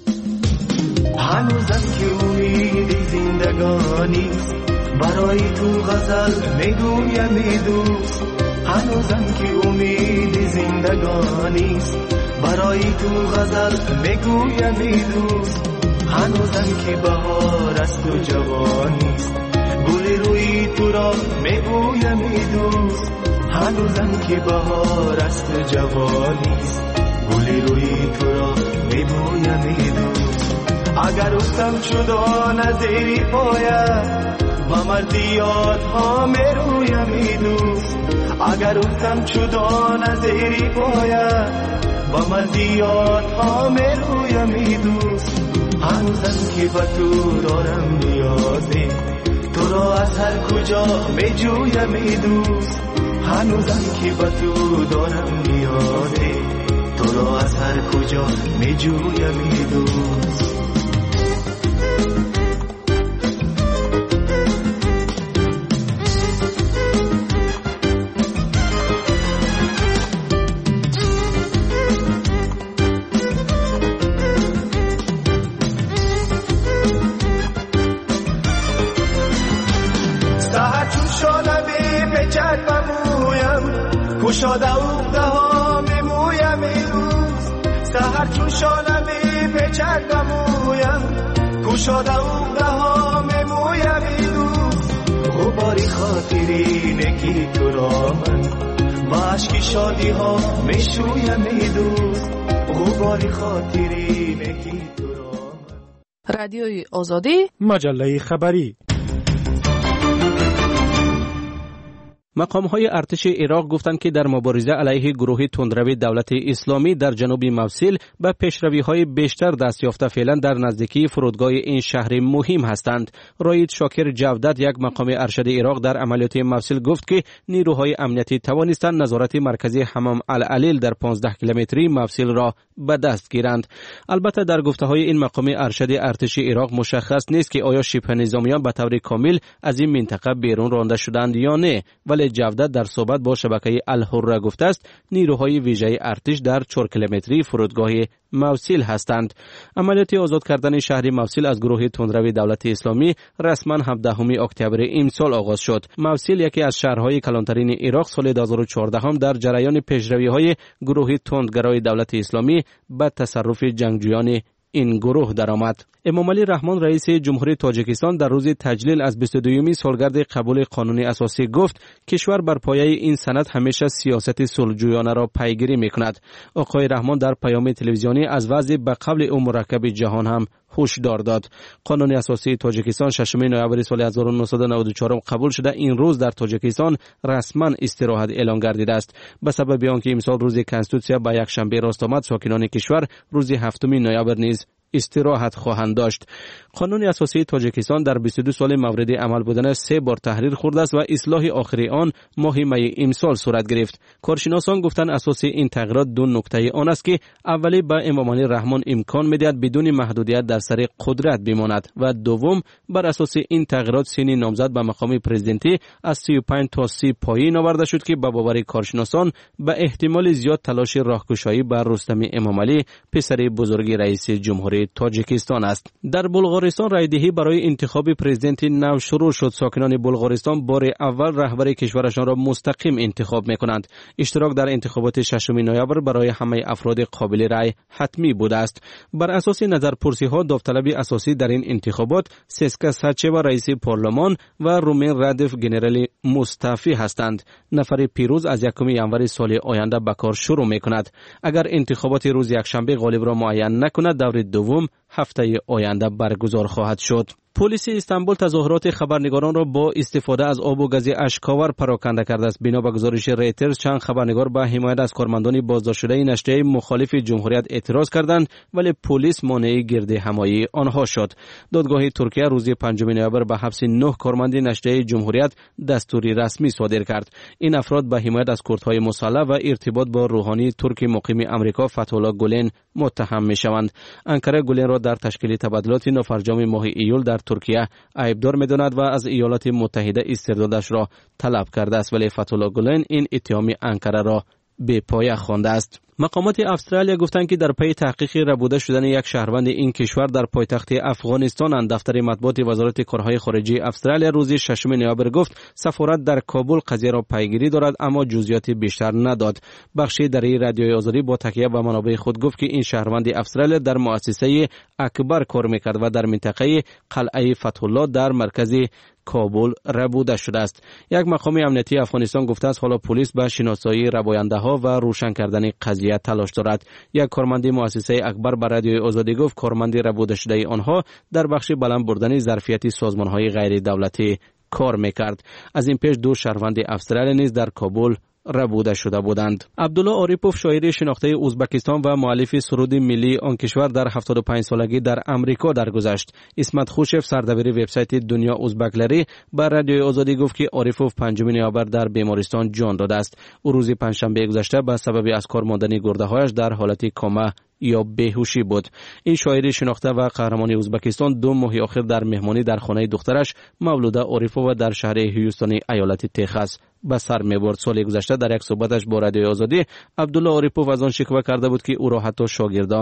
هنوزم که امیدی زندگانیست برای تو غزل میگویم دوست. هنوزم که امیدی زندگانیست برای تو غزل میگویم دوست. هنوزم که بهار است و جوانیست گل روی تو را میگویم دوست. هنوزم که بهار است و جوانیست گل روی تو را میگویم دوست. اگر افتم شدان از زیر پایت و مردیات ها میرویم دوست. اگر افتم شدان از زیر پایت و مردیات ها میرویم دوست. هنوزم که به تو دارم نیازی تو را از هر کجا میجویم دوست. هنوزم که به تو دارم نیازی تو را از هر کجا میجویم دوست. گشاده اون ها میمویم ایروز سهر چون شانمی پیچک مویم گشاده اون ها میمویم ایروز غباری خاطری نگی تو را من با عشقی شادی ها میشویم ایروز غباری خاطری نگی تو را من. رادیوی آزادی مجله خبری. مقام‌های ارتش عراق گفتند که در مبارزه علیه گروه تندروی دولت اسلامی در جنوب موصل به پیشروی‌های بیشتر دست یافته فعلا در نزدیکی فرودگاه این شهر مهم هستند. رایید شاکر جودت یک مقام ارشد عراق در عملیات موصل گفت که نیروهای امنیتی توانستند نظارت مرکزی حمام العلیل در پانزده کیلومتری موصل را به دست گیرند. البته در گفته‌های این مقام ارشد ارتش عراق مشخص نیست که آیا شبه نظامیان به طور کامل از این منطقه بیرون رانده شدند یا نه، ولی جودت در صحبت با شبکه الحره گفته است نیروهای ویژه ارتش در چهار کیلومتری فرودگاه موصل هستند. عملیات آزاد کردن شهر موصل از گروه تندروی دولت اسلامی رسما هفدهم اکتبر امسال آغاز شد. موصل یکی از شهرهای کلانترین عراق سال دو هزار و چهارده هم در جریان پیشروی‌های گروه تندگرای دولت اسلامی به تصرف جنگجویان این گروه درآمد. امامعلی رحمان رئیس جمهوری تاجیکستان در روز تجلیل از بیست و دومین سالگرد قبول قانون اساسی گفت کشور بر پایه این سند همیشه سیاست صلح‌جویانه را پیگیری می‌کند. آقای رحمان در پیام تلویزیونی از وضع به قبل او مرکب جهان هم هشدار داد. قانون اساسی تاجیکستان ششم نوامبر سال هزار و نهصد و نود و چهار قبول شده این روز در تاجیکستان رسما استراحت اعلام گردیده است. به سبب آنکه امسال روز کنستیتوسیا به یک شنبه راست آمد، ساکنان کشور روز هفتم نوامبر نیز استراحت خواهند داشت. قانون اساسی تاجیکستان در بیست و دو سال مورد عمل بودن سه بار تحریر خورده است و اصلاح آخری آن ماه می امسال صورت گرفت. کارشناسان گفتند اساس این تغییرات دو نکته آن است که اولی به امامعلی رحمان امکان می‌دهد بدون محدودیت در سر قدرت بماند و دوم بر اساس این تغییرات سن نامزد به مقام پرزیدنتی از سی و پنج تا سی پایین آورده شد که به باور کارشناسان به احتمال زیاد تلاش راهگشایی بر رستم امامعلی پسر بزرگ رئیس جمهوری تاجیکستان است. در بلغارستان رایدهی برای انتخاب پرزیدنت نو شروع شد. ساکنان بلغارستان بار اول رهبر کشورشان را مستقیم انتخاب می‌کنند. اشتراک در انتخابات ششم نوامبر برای همه افراد قابل رأی حتمی بوده است. بر اساس نظرپرسی‌ها داوطلب اساسی در این انتخابات سسکا ساچوا رئیس پارلمان و رومن رادف گنرال مستعفی هستند. نفر پیروز از یکم ژانویه سال آینده به کار شروع می‌کند. اگر انتخابات روز یکشنبه غالب را معین نکند، دور دوم هفته آینده برگزار خواهد شد. پلیس استانبول تظاهرات خبرنگاران را با استفاده از آب و گاز اشک‌آور پراکنده کرده است. بنا به گزارش ریترز چند خبرنگار به حمایت از کارمندان بازداشت شده نشریه مخالف جمهوریت اعتراض کردند ولی پلیس مانع گرد همایی آنها شد. دادگاه ترکیه روز پنجم نوامبر به حبس نه کارمند نشریه جمهوریت دستوری رسمی صادر کرد. این افراد به حمایت از کردهای مسلح و ارتباط با روحانی ترک مقیم آمریکا فتح‌الله گولن متهم می‌شوند. انقره گولن را در تشکیل تبادلات نافرجام ماه ایول در ترکیه عیبدار می‌داند و از ایالات متحده استردادش را طلب کرده است، ولی فتح‌الله گولن این اتهام انقره را به پایه خوانده است. مقامات استرالیا گفتند که در پی تحقیق ربوده شدن یک شهروند این کشور در پایتخت افغانستان، دفتر مطبوعات وزارت کارهای خارجه استرالیا روز ششم نوامبر گفت سفارت در کابل قضیه را پیگیری دارد اما جزئیات بیشتر نداد. بخشی در رادیوی آزادی با تکیه به منابع خود گفت که این شهروند استرالیا در مؤسسه اکبر کار میکرد و در منطقه قلعه فتح الله در مرکز کابل ربوده شده است. یک مقام امنیتی افغانستان گفته است حالا پلیس به شناسایی رباینده ها و روشن کردن قضیه تلاش دارد. یک کارمند مؤسسه اکبر به رادیوی آزادی گفت کارمند ربوده شده آنها در بخش بلند بردن ظرفیت سازمان های غیر دولتی کار میکرد. از این پیش دو شهروند استرالیا نیز در کابل ربوده شده بودند. عبدالله عارفوف شاعر شناخته ازبکستان و مؤلف سرود ملی آن کشور در هفتاد و پنج سالگی در امریکا درگذشت. اسمت خوشف سردبیر وبسایت دنیا ازبکلری بر رادیوی آزادی گفت که عارفوف پنجم نوامبر در بیمارستان جان داده است. او روز پنجشنبه گذشته به سبب از کار ماندن گرده‌هایش در حالت کما یا بیهوشی بود. این شاعر شناخته و قهرمان ازبکستان دو ماه آخر در مهمانی در خانه دخترش مولوده عارفوف در شهر هیوستن ایالت تگزاس به سر می‌برد. سال گذشته در یک صحبتش با رادیوی آزادی عبدالله عارفوف از آن شکوه کرده بود که او را حتی شاگردان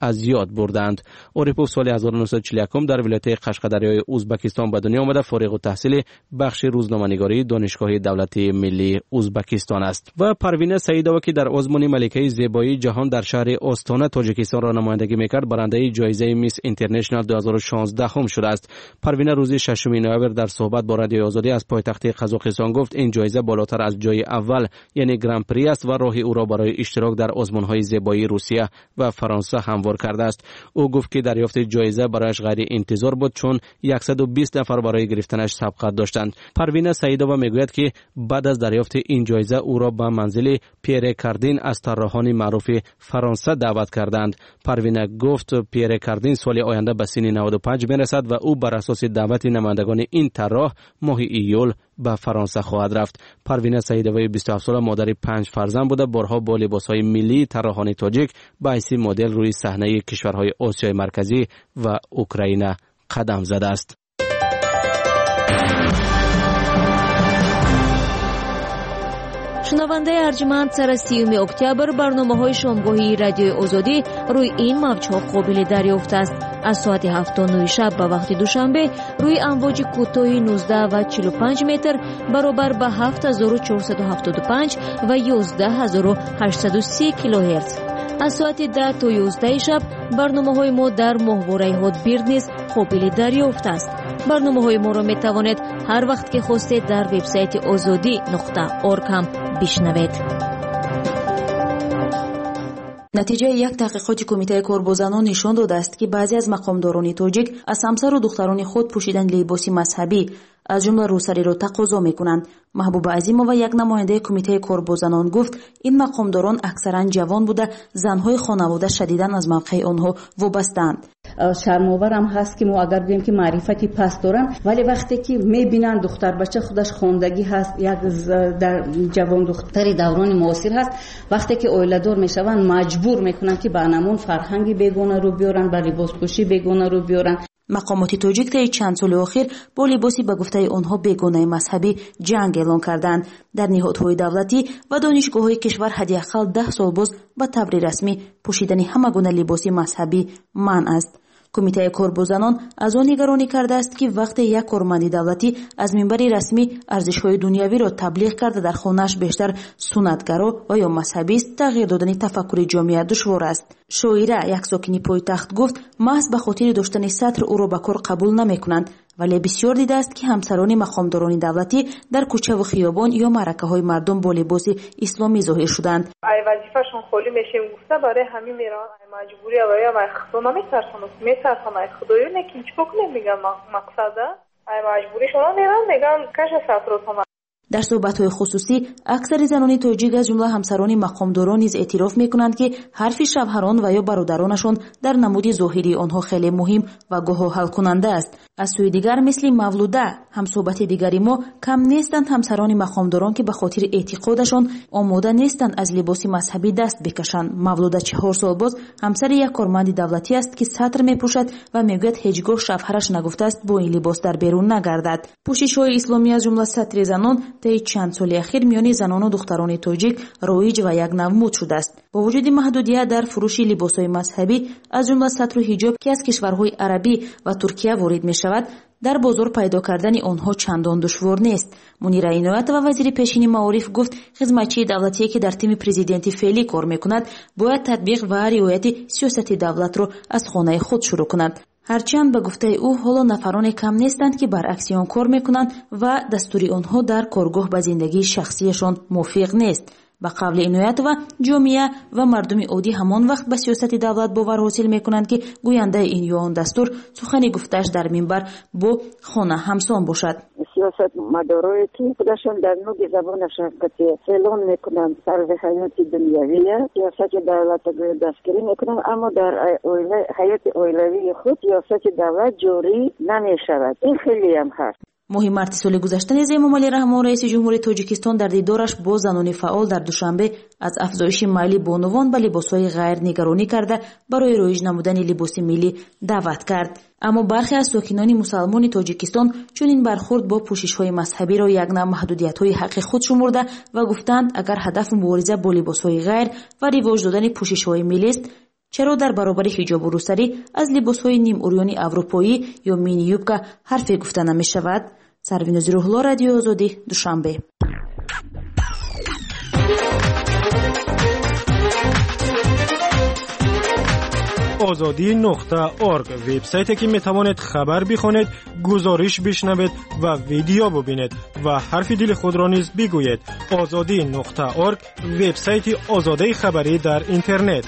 از یاد بردند. اوریپوف سال هزار و نهصد و چهل و یک در ولایت قشقدریای ازبکستان به دنیا آمده فارغ التحصیل بخش روزنامه‌نگاری دانشگاه دولتی ملی ازبکستان است. و پروینه سعیدова که در آزمون ملکه زیبایی جهان در شهر آستانه تاجیکستان را نمایندگی می‌کرد برنده جایزه میس اینترنشنال دو هزار و شانزده هم شده است. پروینه روز ششم نوامبر در صحبت با رادیوی آزادی از پایتخت قزاقستان گفت این جایزه بالاتر از جای اول یعنی گران پری است و راه او را برای اشتراک در آزمون‌های زیبایی روسیه و فرانسه هموار کرده است. او گفت که دریافت جایزه برایش غیر انتظار بود چون صد و بیست نفر برای گرفتنش سبقت داشتند. پروینه سعیدова میگوید که بعد از دریافت این جایزه او را به منزل پیر کاردین از طراحان معروف فرانسه دعوت کردند. پروینه گفت پیر کاردین سال آینده به سن نود و پنج میرسد و او بر اساس دعوت نمایندگان این طراح ماه ایول به فرانسه خواهد رفت. پروینه سعیدова بیست و هفت ساله مادر پنج فرزند بوده، بارها با لباسهای ملی طراحان تاجیک به حیث مدل روی صحنه کشورهای آسیای مرکزی و اوکراین قدم زده است. شنونده ارجمند سر سیوم اکتبر برنامه‌های شامگاهی رادیوی آزادی روی این موج‌ها قابل دریافت است. از ساعت هفت و نیم شب به وقت دوشنبه روی امواج کوتاه نوزده و چهل و پنج متر برابر به هفت هزار و چهارصد و هفتاد و پنج و یازده هزار و هشتصد و سی کیلوهرتز. از ساعت ده تا یازده شب برنامه‌های ما در ماهواره هاتبیرد نیز قابل دریافت است. برنامه‌های ما را می‌توانید هر وقت که خواستید در وبسایت آزادی نقطه اورگ هم بشنوید. نتیجه یک تحقیقات کمیته کاربازانان نشان داده است که بعضی از مقامداران تاجیک از همسر و دختران خود پوشیدن لباس مذهبی از جمله روسری را تقاضا می‌کنند. محبوب عظیمова یک نماینده کمیته کاربازانان گفت این مقامداران اکثرا جوان بوده، زنهای خانواده شدیداً از موقع آنها وابسته‌اند. شرم‌آورم هست که ما اگر بگیم که معرفتی پست دارن ولی وقتی که می‌بینن دختر بچه خودش خواندگی هست، یک در جوان دختری دوران معاصر هست، وقتی که اویله‌دار میشون مجبور میکنن که با نمون فرهنگی بیگانه رو بیارن، با لباس پوشی بیگانه رو بیارن. مقامات تاجیک طی چند سال اخیر با لباسی به گفته آنها بیگانه مذهبی جنگ اعلان کردند. در نهادهای دولتی و دانشگاه‌های کشور حداقل ده سال باز به طور رسمی پوشیدن همه گونه لباس مذهبی منع است. کمیته کاربازانان از آن نگرانی کرده است که وقتی یک کارمند دولتی از منبر رسمی ارزش‌های دنیوی را تبلیغ کرده در خانه‌اش بیشتر سنتگرا و یا مذهبی است، تغییر دادن تفکر جامعه دشوار است. شاعره یک ساکن پایتخت گفت محض به خاطر داشتن سطر او را به کار قبول نمی‌کنند، ولی بسیار دیده است که همسران مقامداران دولتی در کوچه و خیابان یا معرکه‌های مردم با لباس اسلامی ظاهر شدند. ای وظیفه‌شون خالی میشه گفته برای همین میرن مجبوری و یا ما خدا نمیترسم میترسم ای خدایو نکیم چیکار کنیم میگم مقصده ای مجبوری شما میرن میگن کش سطرات. در صحبت‌های خصوصی اکثر زنان تاجیک از جمله همسران مقامداران نیز اعتراف می‌کنند که حرف شوهران و یا برادرانشان در نمود ظاهری آنها خیلی مهم و گاه حل کننده است. از سوی دیگر مثل مولوده هم صحبت دیگری ما کم نیستند همسران مقامداران که به خاطر اعتقادشان آماده نیستند از لباس مذهبی دست بکشند. مولوده چهار سال باز همسر یک کارمند دولتی است که سطر میپوشد و میگوید هیچگاه شوهرش نگفته است با این لباس در بیرون نگردد. پوشش‌های اسلامی از جمله سطر زنان طی چند سال اخیر میان زنان و دختران تاجیک رایج و یک نوع مد شده است. با وجود محدودیت در فروش لباس‌های مذهبی از جمله سطر و حجاب که از کشورهای عربی و ترکیه وارد می‌شود، در بازار پیدا کردن آنها چندان دشوار نیست. منیر عنایت و وزیر پیشین معارف گفت خدمتچی دولتی که در تیم پرزیدنتی فعلی کار می‌کند باید تطبیق و رعایت سیاست دولت را از خانه خود شروع کند. هرچند به گفته او حالا نفران کم نیستند که برعکس آن کار میکنند و دستور آنها در کارگاه به زندگی شخصیشان موافق نیست. به قول عنایت و جامعه و مردم عادی همان وقت به سیاست دولت باور حاصل میکنند که گوینده این یا آن دستور سخنی گفتش در منبر با خانه همسان باشد. سیاست مدارایی که خودشان در نوع زبانشان که اعلان میکنند سر حیات دنیویه سیاست دولت دستگیری میکنند، اما در حیات اولیوی خود سیاست دولت جاری نمیشود. این خیلی هم هست. ماه مارت سال گذشته نیز امامعلی رحمان رئیس جمهوری تاجیکستان در دیدارش با زنان فعال در دوشنبه از افزایش میل بانوان به لباسهای غیر نگرانی کرده برای رایج نمودن لباس ملی دعوت کرد. اما برخی از ساکنان مسلمان تاجیکستان چون این برخورد با پوشش‌های مذهبی را یک نوع محدودیت‌های حق خود شمرده و گفتند اگر هدف مبارزه با لباس‌های غیر و رواج دادن پوشش‌های ملی است، چرا در برابر حجاب روسری از لباسهای نیم اوریانی اروپایی یا مینی یوبکا حرفی گفته نمی شود؟ سروینوز روحلا، رادیو آزادی، دوشنبه. آزادی نقطه ارگ وبسایتی که می توانید خبر بخوانید، گزارش بشنوید و ویدیو ببینید و حرف دل خود را نیز بگویید. آزادی نقطه ارگ وبسایت آزادی خبری در اینترنت.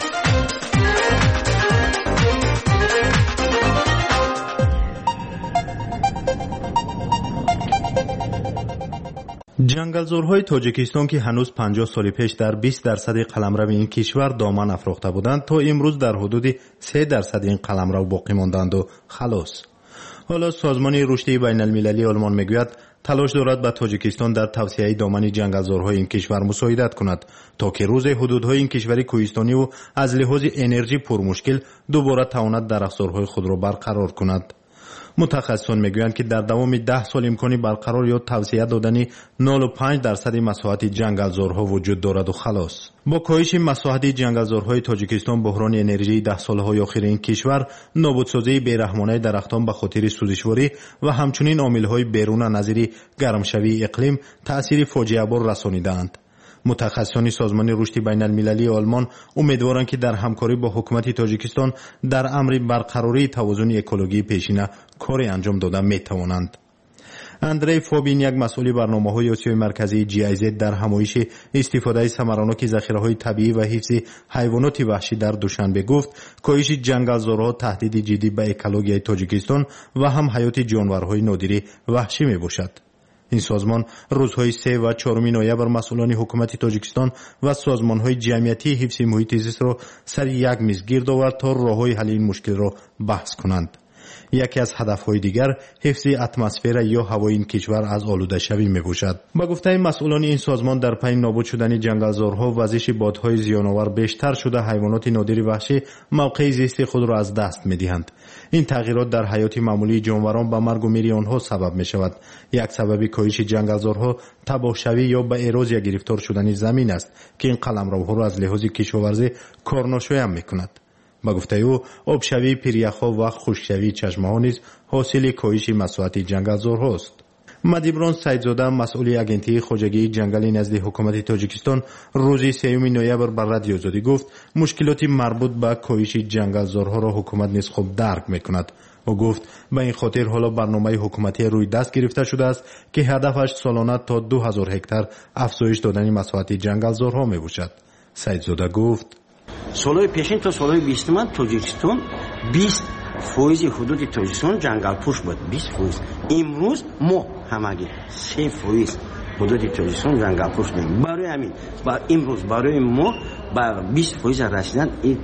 جنگلزورهای تاجیکستان که هنوز پنجاه سال پیش در بیست درصد قلمرو این کشور دامن افروخته بودند، تا امروز در حدود سه درصد این قلمرو باقی ماندند و خلاص. حالا سازمان رشد بین المللی آلمان میگوید تلاش دارد به تاجیکستان در توسعه دامن جنگلزورهای این کشور مساعدت کند تا که روز حدودهای این کشور کوهستانی و از لحاظ انرژی پرمشکل دوباره تواند درختزورهای خود را برقرار کند. متخصصان میگویند که در دوام ده سال امکانی برقرار یا توسعه دادن نود و پنج درصد مساحت جنگلزورها وجود دارد و خلاص. با کاهش مساحت جنگلزورهای تاجیکستان، بحران انرژی ده سالهای اخیر این کشور، نابودسازی بیرحمانه درختان به خاطر سوزشواری و همچنین عاملهای بیرون نظیر گرمشوی اقلیم تأثیر فاجعه بار رسانیدند. متخصصان سازمان رشد بین المللی آلمان امیدوارند که در همکاری با حکومت تاجیکستان در امر برقراری توازن اکولوژی پیشینه کاری انجام داده می توانند. اندری فوبین، یک مسئول برنامه‌های آسیای مرکزی جی آی زد، در همایش استفاده ثمراناک ذخیره‌های طبیعی و حفظ حیوانات وحشی در دوشنبه گفت کاهش جنگلزورها تهدیدی جدی به اکولوژی تاجیکستان و هم حیات جانورهای نادر وحشی میباشد. این سازمان روزهای سه و چهارم نوامبر مسئولان حکومت تاجیکستان و سازمانهای جمعیتی حفظ محیط زیست را سر یک میز گرد آورد تا راههای حل این مشکل را بحث کنند. یکی از هدفهای دیگر حفظ اتمسفر یا هوای این کشور از آلوده شوی میباشد. با گفته مسئولان این سازمان، در پی نابود شدن جنگلزورها و وزش بادهای زیانآور بیشتر شده حیوانات نادر وحشی موقع زیست خود را از دست میدهند. این تغییرات در حیات معمولی جانوران به مرگ و میر آنها سبب می شود. یک سبب کاهش جنگلزورها تباهشوی یا به اروزیا گرفتار شدن زمین است که این قلمروها را از لحاظ کشاورزی کارناشوی هم می کند. با گفته او، آبشوی پیریخ‌ها و خشکشوی چشمه‌ها نیز حاصل کاهش مساحت جنگلزورهاست. مدیبران سیدزاده، مسئول اگنتی خواجگی جنگل نزد حکومت تاجیکستان، روز سوم نوامبر بر رادیو آزادی گفت مشکلات مربوط به کاهش جنگلزورها را حکومت نیز خوب درک میکند. او گفت به این خاطر حالا برنامه حکومتی روی دست گرفته شده است که هدفش سالانه تا دو هزار هکتار افزایش دادن مساحت جنگلزورها میباشد. سیدزاده گفت سالهای پیشین تا سالهای بیستم تاجیکستان بیست فویز حدود تاجیکستان جنگل پوش بود. بیست فویز. امروز ما همگی سه فویز حدود تاجیکستان جنگل پوش داریم. برای همین با امروز برای ما با بیست فویز رسیدن این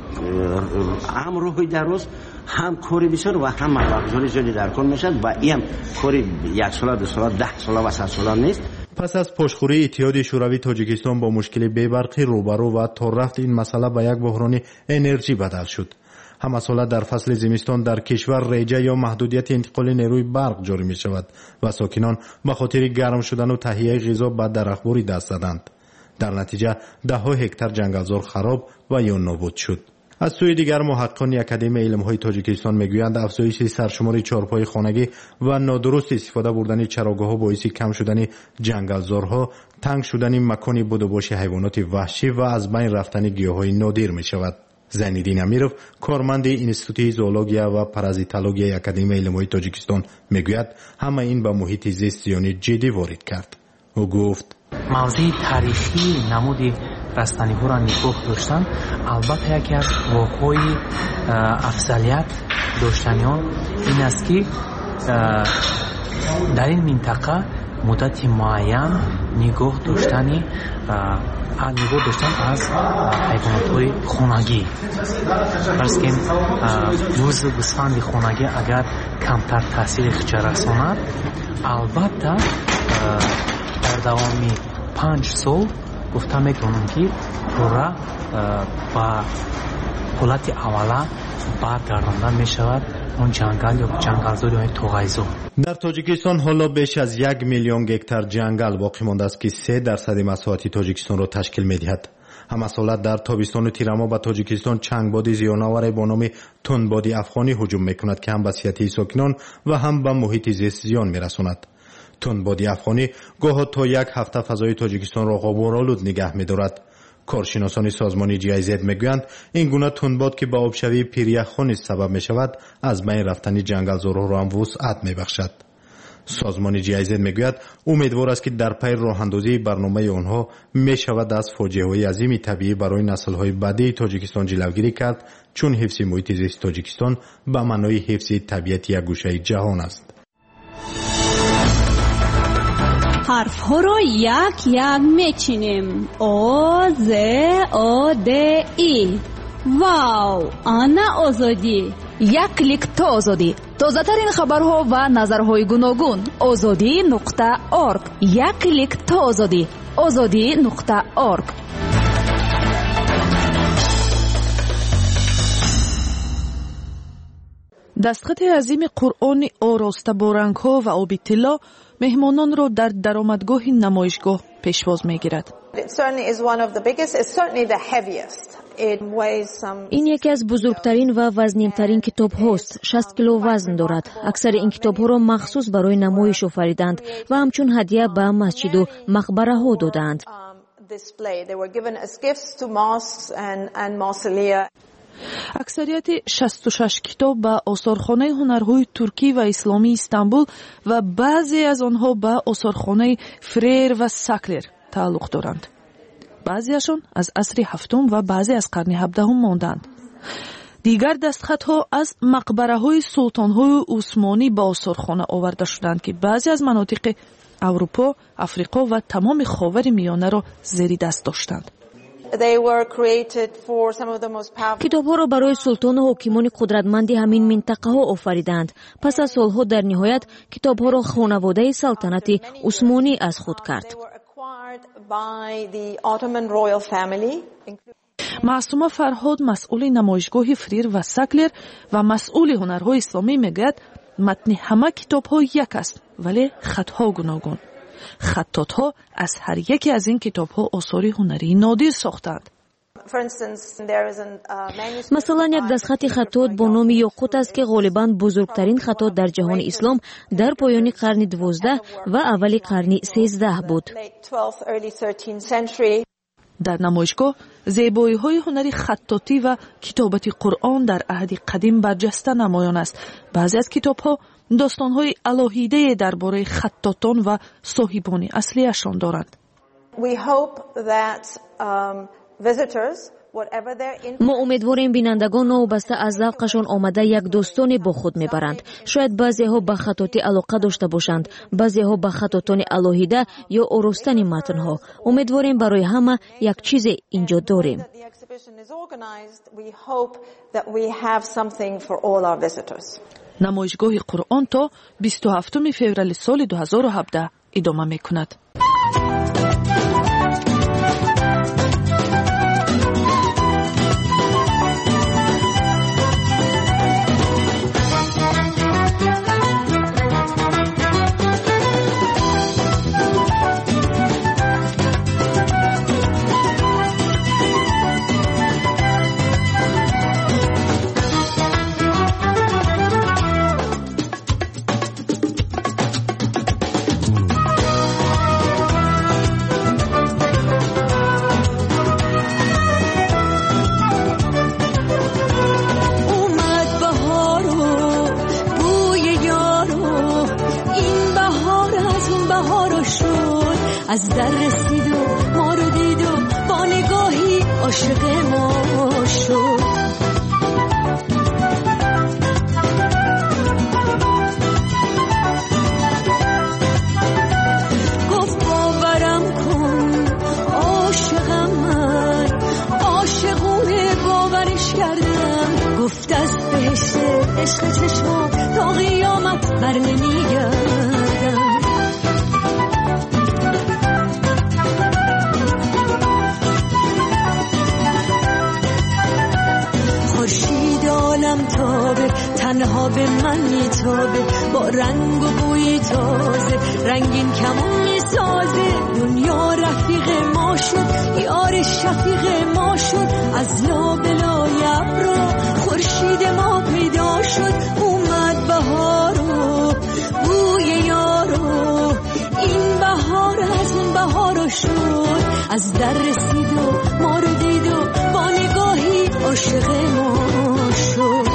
هم روحی دراز، هم کاری بسیار و هم مبلغ زیادی در کار میشد و این کاری یک سال دو سال ده سال و صد سال نیست. پس از پشتخوری اتحاد شوروی، تاجیکستان با مشکل بی‌برقی روبرو و تا رفت این مسئله به یک بحران انرژی بدل شد. همساله در فصل زمستان در کشور ریجه یا محدودیت انتقال نیروی برق جاری می شود و ساکنان به خاطر گرم شدن و تهیه غذا به درختبری دست زدند. در نتیجه ده ها هکتار جنگلزار خراب و یا نابود شد. از سوی دیگر محققان اکادمی علم‌های تاجیکستان میگویند افزایش سرشمار چهارپای خانگی و نادرست استفاده بردن چراگاه‌ها باعث کم شدن جنگلزارها، تنگ شدن مکان بودوباش حیوانات وحشی و از بین رفتن گیاهای نادر می شود. زینالدین امیرов، کارمند اینستیتوت زئولوژیا و پارازیتولوژی اکادمی علم‌های تاجیکستان میگوید همه این به محیط زیست زیانی جدی وارد کرد. او گفت موضوع تاریخی نمود رستنی ها را نگاه داشتن البته یکی از واقعی افضلیت داشتنیان این است که در این منطقه مدت معین نگاه داشتنی نگاه داشتن از حیوانات های خانگی. فرض کنیم روز گوسفند خانگی اگر کمتر تاثیر خچ رساند، البته در دوامی پنج سال گفته میکنم که پورا با حالت اولا برگردانده می شود اون جنگل یا جنگلزار یا توغیزو. در تاجیکستان حالا بیش از یک میلیون هکتار جنگل باقی مانده است که سه درصد مساحت تاجیکستان را تشکیل می دهد. همسالت در تابستان تیرما به تاجیکستان چنگبادی زیان‌آور با نام تندبادی افغانی هجوم میکند که هم به صحت ساکنان و هم به محیط زیست زیان میرساند. تندبادی افغانی گاه تا یک هفته فضای تاجیکستان را غبارآلود نگه می‌دارد. کارشناسان سازمان جی آی زد میگویند این گونه تندباد که به آبشوی پیریخ خانه سبب می شود از بین رفتن جنگلزارها را هم وسعت می بخشد. سازمان جی آی زد میگوید امیدوار است که در پی راه اندازی برنامه آنها می شود از فاجعه های عظیم طبیعی برای نسل های بعدی تاجیکستان جلوگیری کرد، چون حفظ محیط زیست تاجیکستان به معنای حفظ طبیعت یک گوشه جهان است. حرف ها رو یک یک میچینیم. او ز او د ای. واو، آنا آزادی. یک کلیک تا آزادی. تازه ترین خبرها و نظرهای گوناگون. آزادی نقطه اورگ. یک کلیک تا آزادی. آزادی نقطه اورگ. دستخط عظیم قرآن آراسته با رنگ‌ها و آبی طلا مهمانان را در درآمدگاه نمایشگاه پیشواز می‌گیرد. این یکی از بزرگترین و وزنین‌ترین کتاب هاست. شصت کیلو وزن دارد. اکثر این کتاب‌ها را مخصوص برای نمایش آفریدند و همچون هدیه به مسجد و مقبره ها دادند. اکثریت شصت و شش کتاب به آثارخانه هنرهای ترکی و اسلامی استانبول و بعضی از آنها به آثارخانه فریر و ساکلر تعلق دارند. بعضیشان از عصر هفتم و بعضی از قرن هفدهم ماندند. دیگر دستخطها از مقبره های سلطان های عثمانی به آثارخانه آورده شدند که بعضی از مناطق اروپا، افریقا و تمام خاور میانه را زیر دست داشتند. کتاب‌ها را برای سلطان و حاکمان قدرتمند همین منطقه ها آفریدند. پس از سالها در نهایت کتاب‌ها را خانواده سلطنت عثمانی از خود کرد. معصومه فرهاد، مسئول نمایشگاه فریر و ساکلر و مسئول هنرهای اسلامی میگوید متن همه کتاب‌ها یک است، ولی خطها گوناگون. خطاط‌ها از هر یکی از این کتاب‌ها آثار هنری نادر ساختند. مثلا یک دستخط خطاط با نام یاقوت است که غالباً بزرگترین خطاط در جهان اسلام در پایان قرن دوازده و اول قرن سیزده بود. در نمایشگاه زیبایی‌های هنری خطاطی و کتابت قرآن در عهد قدیم برجسته نمایان است. بعضی از کتاب‌ها داستان‌های الهیده درباره خطاطان و صاحبان اصلیشان دارند. ما امیدواریم بینندگان نوبسته از ذوقشان آمده یک داستانی با خود میبرند. شاید بعضی‌ها به خطاطی علاقه داشته باشند، بعضی‌ها به خطاطان الهیده یا آراستن متن‌ها. امیدواریم برای همه یک چیز اینجا داریم. نمایشگاه قرآن تا بیست و هفتم فوریه سال دو هزار و هفده ادامه می‌کند. از در رسید و ما رو دید و با نگاهی عاشق ما شد. گفت باورم کن عاشقم من، عاشقونه باورش کردم. گفت از بهشت عشق چشم تا قیامت بر نمیگردم. تابه تنها آب من میتابه با رنگ و بوی تازه رنگین کمون میسازه دنیا رفیق ما شد یار شفیق ما شد از لابلای ابرا خورشید ما پیدا شد اومد بهارو بوی یارو این بهار از اون بهارو شد از در رسید و ما رو دید و با نگاهی عاشق ما شد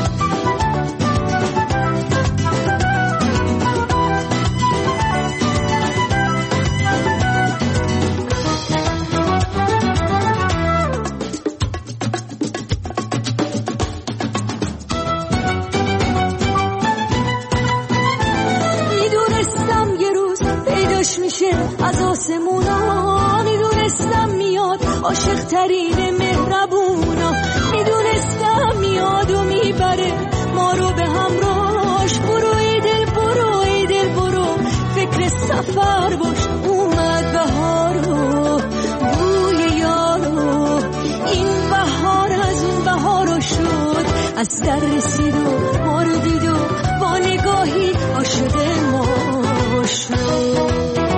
میشه از آسمونا میدونستم میاد عاشق ترین مهربونا میدونستم میاد و میبره ما رو به همراهش برو ای دل برو ای دل برو فکر سفر باش اومد بهارو بوی یارو این بهار از اون بهارو شد از در رسید و ما رو دید و با نگاهی عاشق ما شد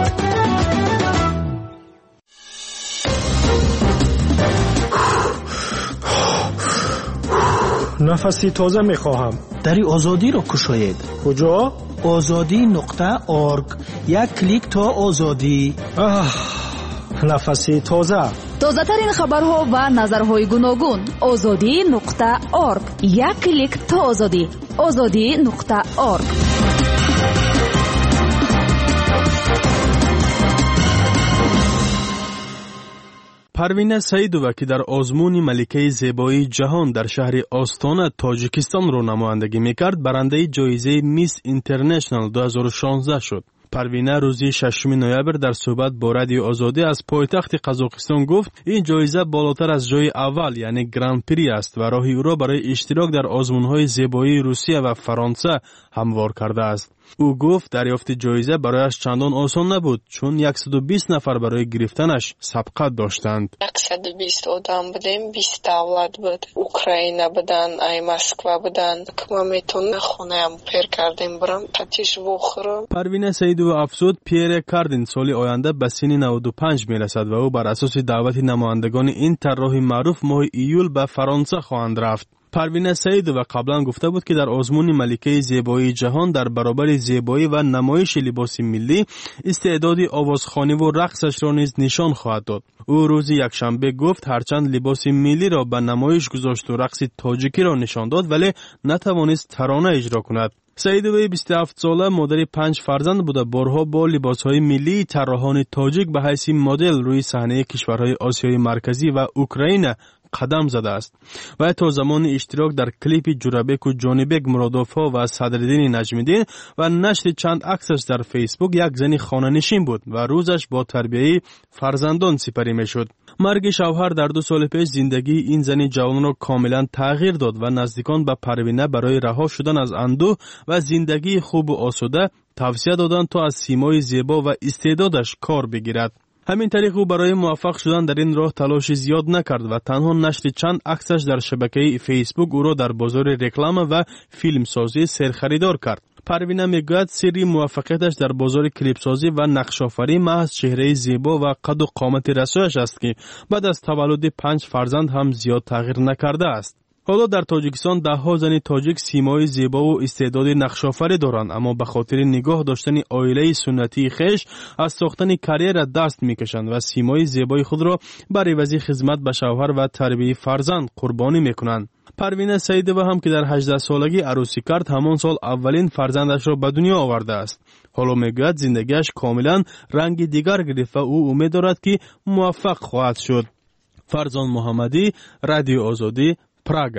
نفسی تازه میخواهم. دری آزادی را کشاید. کجا؟ آزادی نقطه ارگ. یک کلیک تا آزادی. آه نفسی تازه. تازه ترین خبرها و نظرهای گوناگون. آزادی نقطه ارگ. یک کلیک تا آزادی. آزادی نقطه ارگ. پروینه سعیدووا که در آزمون ملکه زیبایی جهان در شهر آستانه تاجیکستان رو نمایندگی میکرد برنده جایزه میس اینترنشنال دو هزار و شانزده شد. پروینه روزی ششم نوامبر در صحبت با رادیو آزادی از پایتخت قزاقستان گفت این جایزه بالاتر از جای اول یعنی گرند پری است و راهی او را برای اشتراک در آزمون‌های زیبایی روسیه و فرانسه هموار کرده است. او گفت دریافت جایزه برایش چندان آسان نبود چون صد و بیست نفر برای گرفتنش سبقت داشتند. صد و بیست آدم بودیم، بیست دولت بود. اوکراین بودن، ای مسکو بودن. که ما میتونم خونه‌ام پر کردیم برم تاتیش بخورم. پروینه سعیدووا افزود پیر کاردین سال آینده به سن نود و پنج میرسد و او بر اساس دعوت نمایندگان این طراح معروف ماه ایول به فرانسه خواهند رفت. پروینه سعیدووا قبلا گفته بود که در آزمون ملکه زیبایی جهان در برابر زیبایی و نمایش لباس ملی استعداد آوازخوانی و رقصش را نیز نشان خواهد داد. او روز یکشنبه گفت هرچند لباس ملی را به نمایش گذاشت و رقص تاجیکی را نشان داد ولی نتوانست ترانه اجرا کند. سعیدووا بیست و هفت ساله مادر پنج فرزند بوده بارها با لباسهای ملی طراحان تاجیک به حیث مدل روی صحنه کشورهای آسیای مرکزی و اوکراین قدم زده است و تا زمان اشتراک در کلیپ جورابک و جانبک مرادوفا و صدرالدین نجمیدین و نشر چند عکسش در فیسبوک یک زن خانه‌نشین بود و روزش با تربیت فرزندان سپری میشد. مرگ شوهر در دو سال پیش زندگی این زن جوان را کاملا تغییر داد و نزدیکان به پروینه برای رها شدن از اندوه و زندگی خوب و آسوده توصیه دادند تا از سیمای زیبا و استعدادش کار بگیرد. همین طریق او برای موفق شدن در این راه تلاش زیاد نکرد و تنها نشر چند عکسش در شبکه فیسبوک او را در بازار رکلام و فیلم سازی سرخریدار کرد. پروینه میگوید سری موفقیتش در بازار کلیپ سازی و نقش آفرینی محض چهره زیبا و قد و قامت رسویش است که بعد از تولد پنج فرزند هم زیاد تغییر نکرده است. حالا در تاجیکستان ده ها زن تاجیک سیمای زیبا و استعداد نقش‌آفرین دارند اما به خاطر نگاه داشتن عائله سنتی خیش از ساختن کریر دست میکشند و سیمای زیبای خود را برای عوض خدمت به شوهر و تربیت فرزند قربانی میکنند. پروینه سعیدووا هم که در هجده سالگی عروسی کرد همان سال اولین فرزندش را به دنیا آورده است. حالا میگوید زندگیش کاملا رنگ دیگر گرفت و او امید دارد که موفق خواهد شد. فرزان محمدی، رادیو آزادی، پراگا.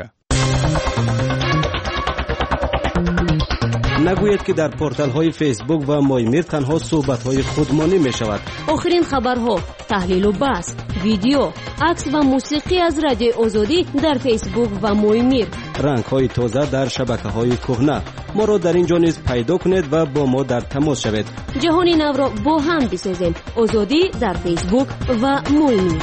نگوید که در پورتال های فیسبوک و مایمیر تنها صحبت های خودمانی می شود. آخرین خبرها، تحلیل و بحث، ویدیو، عکس و موسیقی از رادیو آزادی در فیسبوک و مایمیر. رنگ های تازه در شبکه های کهنه. ما را در اینجا نیز پیدا کنید و با ما در تماس شوید. جهانی نو را با هم بسازیم. آزادی در فیسبوک و مایمیر.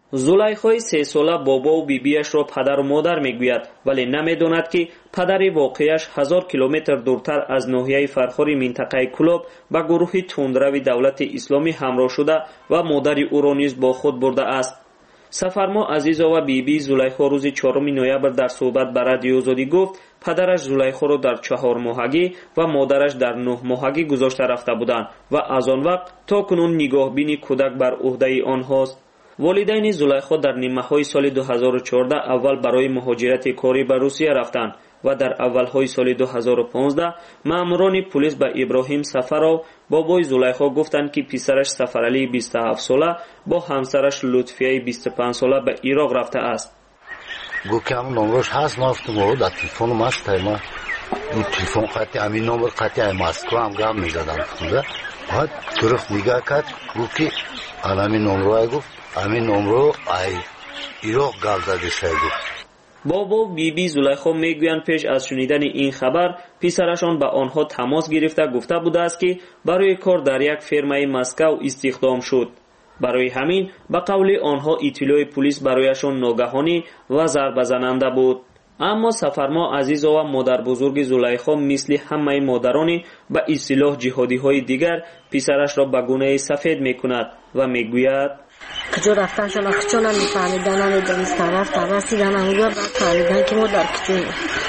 زلیخای سه ساله بابا و بیبیش را پدر و مادر میگوید، ولی نمیداند که پدر واقعیش هزار کیلومتر دورتر از ناحیه فرخاری منطقه کلوب به گروه تندرو دولت اسلامی همراه شده و مادر او را نیز با خود برده است. سفرما عزیزا و بیبی زلیخا روز چهارم نوامبر در صحبت به رادیو آزادی گفت پدرش زلیخا را در چهار ماهگی و مادرش در نه ماهگی گذاشته رفته بودند و از آن وقت تا کنون نگاهبینی کودک بر عهده آنهاست. والدین زلیخا در نیمه‌های سال دو هزار و چهارده اول برای مهاجرت کاری به روسیه رفتند و در اولهای سال دو هزار و پانزده ماموران پلیس به ابراهیم سفرو بابای زلیخا گفتند که پسرش سفرعلی بیست و هفت ساله با همسرش لطفیه بیست و پنج ساله به عراق رفته است. گفتم نمرش هست نفتم و در تلفن ماست ما دو تلفن قطعی همین نمبر قطعی مسکو هم گام میزدم خونده بعد گرفت نگاه کرد گفت که همین نمره گفت همین نمره ای عراق گل زده شده گفت. بابا و بیبی زلیخا میگویند پیش از شنیدن این خبر پسرشان به آنها تماس گرفته گفته بوده است که برای کار در یک فرمای مسکو استخدام شد. برای همین به قول آنها اطلاع پلیس برایشان ناگهانی و ضربه زننده بود. اما سفرما عزیزا و مادر بزرگ زلیخا مثل همه مادرانی به اصطلاح جهادی های دیگر پسرش را به گونه سفید میکند و میگوید کجا رفتن شما کجا نمیفهمیدن نمیدانستن رفتن رسیدن همونجا بعد فهمیدن که ما در کجاییم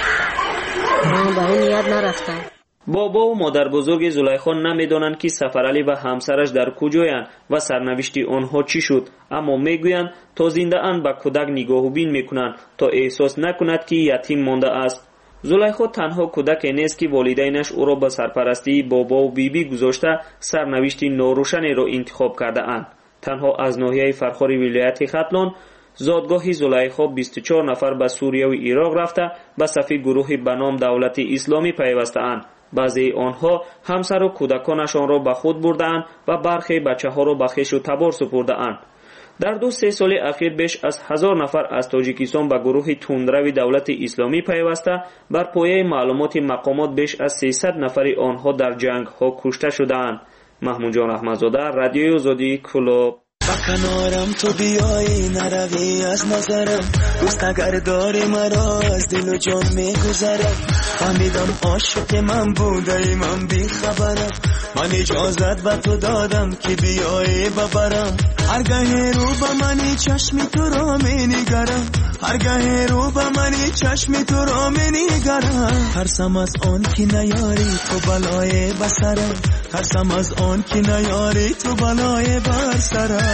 ما به اون نیت نرفتن. بابا و مادر بزرگ زلیخا نمیدانند که سفرعلی و همسرش در کجایند و سرنوشت آنها چی شد، اما میگویند تا زنده اند به کودک نگاهبین میکنند تا احساس نکند که یتیم مانده است. زلیخا تنها کودک نیست که والدینش او را به سرپرستی بابا و بیبی گذاشته سرنوشت ناروشنی را انتخاب کرده اند. تنها از ناحیه فرخاری ولایت ختلان زادگاه زلیخا بیست و چهار نفر به سوریه و عراق رفته به صف گروه به نام دولت اسلامی پیوسته اند. بعضی آنها همسر و کودکانشان را به خود بردند و برخی بچه ها را به خویش و تبار سپرده اند. در دو سه سال اخیر بیش از هزار نفر از تاجیکستان به گروه تندرو دولت اسلامی پیوسته بر پایه معلومات مقامات بیش از سیصد نفر آنها در جنگ ها کشته شدند. محمود جان احمدزاده، رادیو آزادی، کلوب. با کنارم تو بیایی نروی از نظرم دوست اگر داری مرا از دل و جان میگذرم فهمیدم عاشق من بوده من بی خبرم من اجازت به تو دادم که بیایی ببرم هرگاه رو به منی چشمی تو را می نگرم هرگاه رو به منی چشمی تو را می نگرم ترسم از آن که نیاری تو بلای بسرم ترسم از آن که نیاری تو بلای بسرم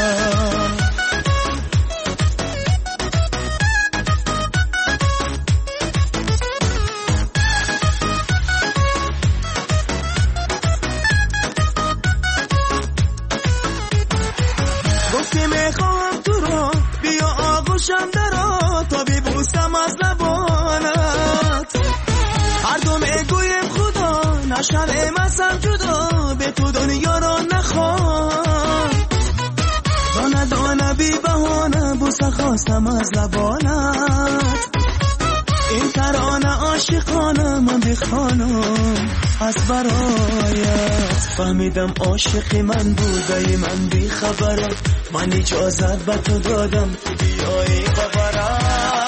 گفتی میخوام تو رو بیا آغوشم درا تا ببوسم از لبانت هر دو میگویم خدا نشویم از هم جدا به تو دنیا را نخوام دانه دانه بی بهانه بوسه خواستم از لبانت این ترانه عاشقانه من بخوانم از برایت فهمیدم عاشق من بوده من بی خبرم من اجازت به تو دادم که بیایی ببرم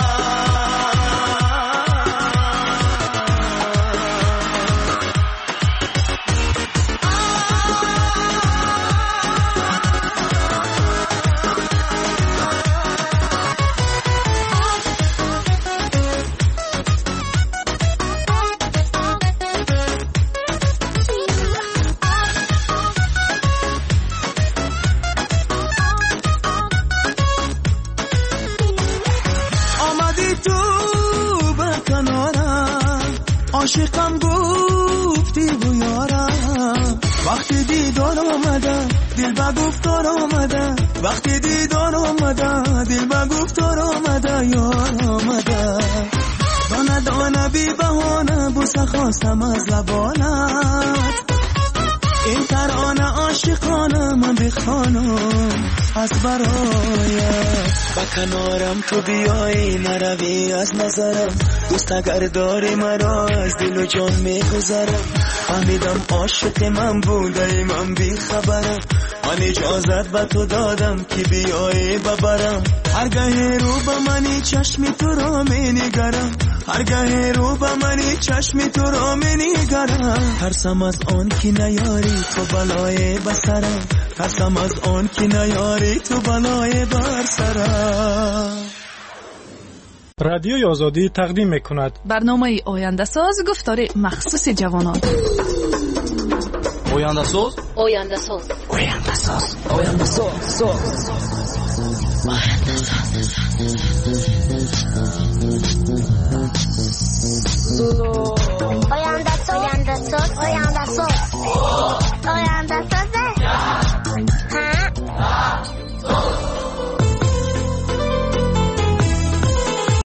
عاشقم گفتی بیارم وقتی دیدار آمده دل با گفتار آمده وقتی دیدار آمده دل با گفتار آمده یار آمده دانه دانه بی بهانه بوسه خواستم از لبانت این ترانه عاشقانه من بخوانم از برایت. با کنارم تو بیایی نروی از نظرم، دوست اگر داری مرا از دل و جان میگذرم. فهمیدم عاشق من بوده من بی خبرم، من اجازت به تو دادم که بیایی ببرم. هرگاه رو به منی چشمی تو را می نگرم، هرگاه رو به منی چشمی تو را می نگرم. ترسم از آن که نیاری تو بلای بسرم، ترسم از آن که نیاری تو بلای بر سرم. رادیوی آزادی تقدیم میکند برنامه آینده ساز، گفتار مخصوص جوانان. آینده ساز آینده ساز آینده ساز آینده ساز آینده ساز آینده ساز آینده ساز آینده ساز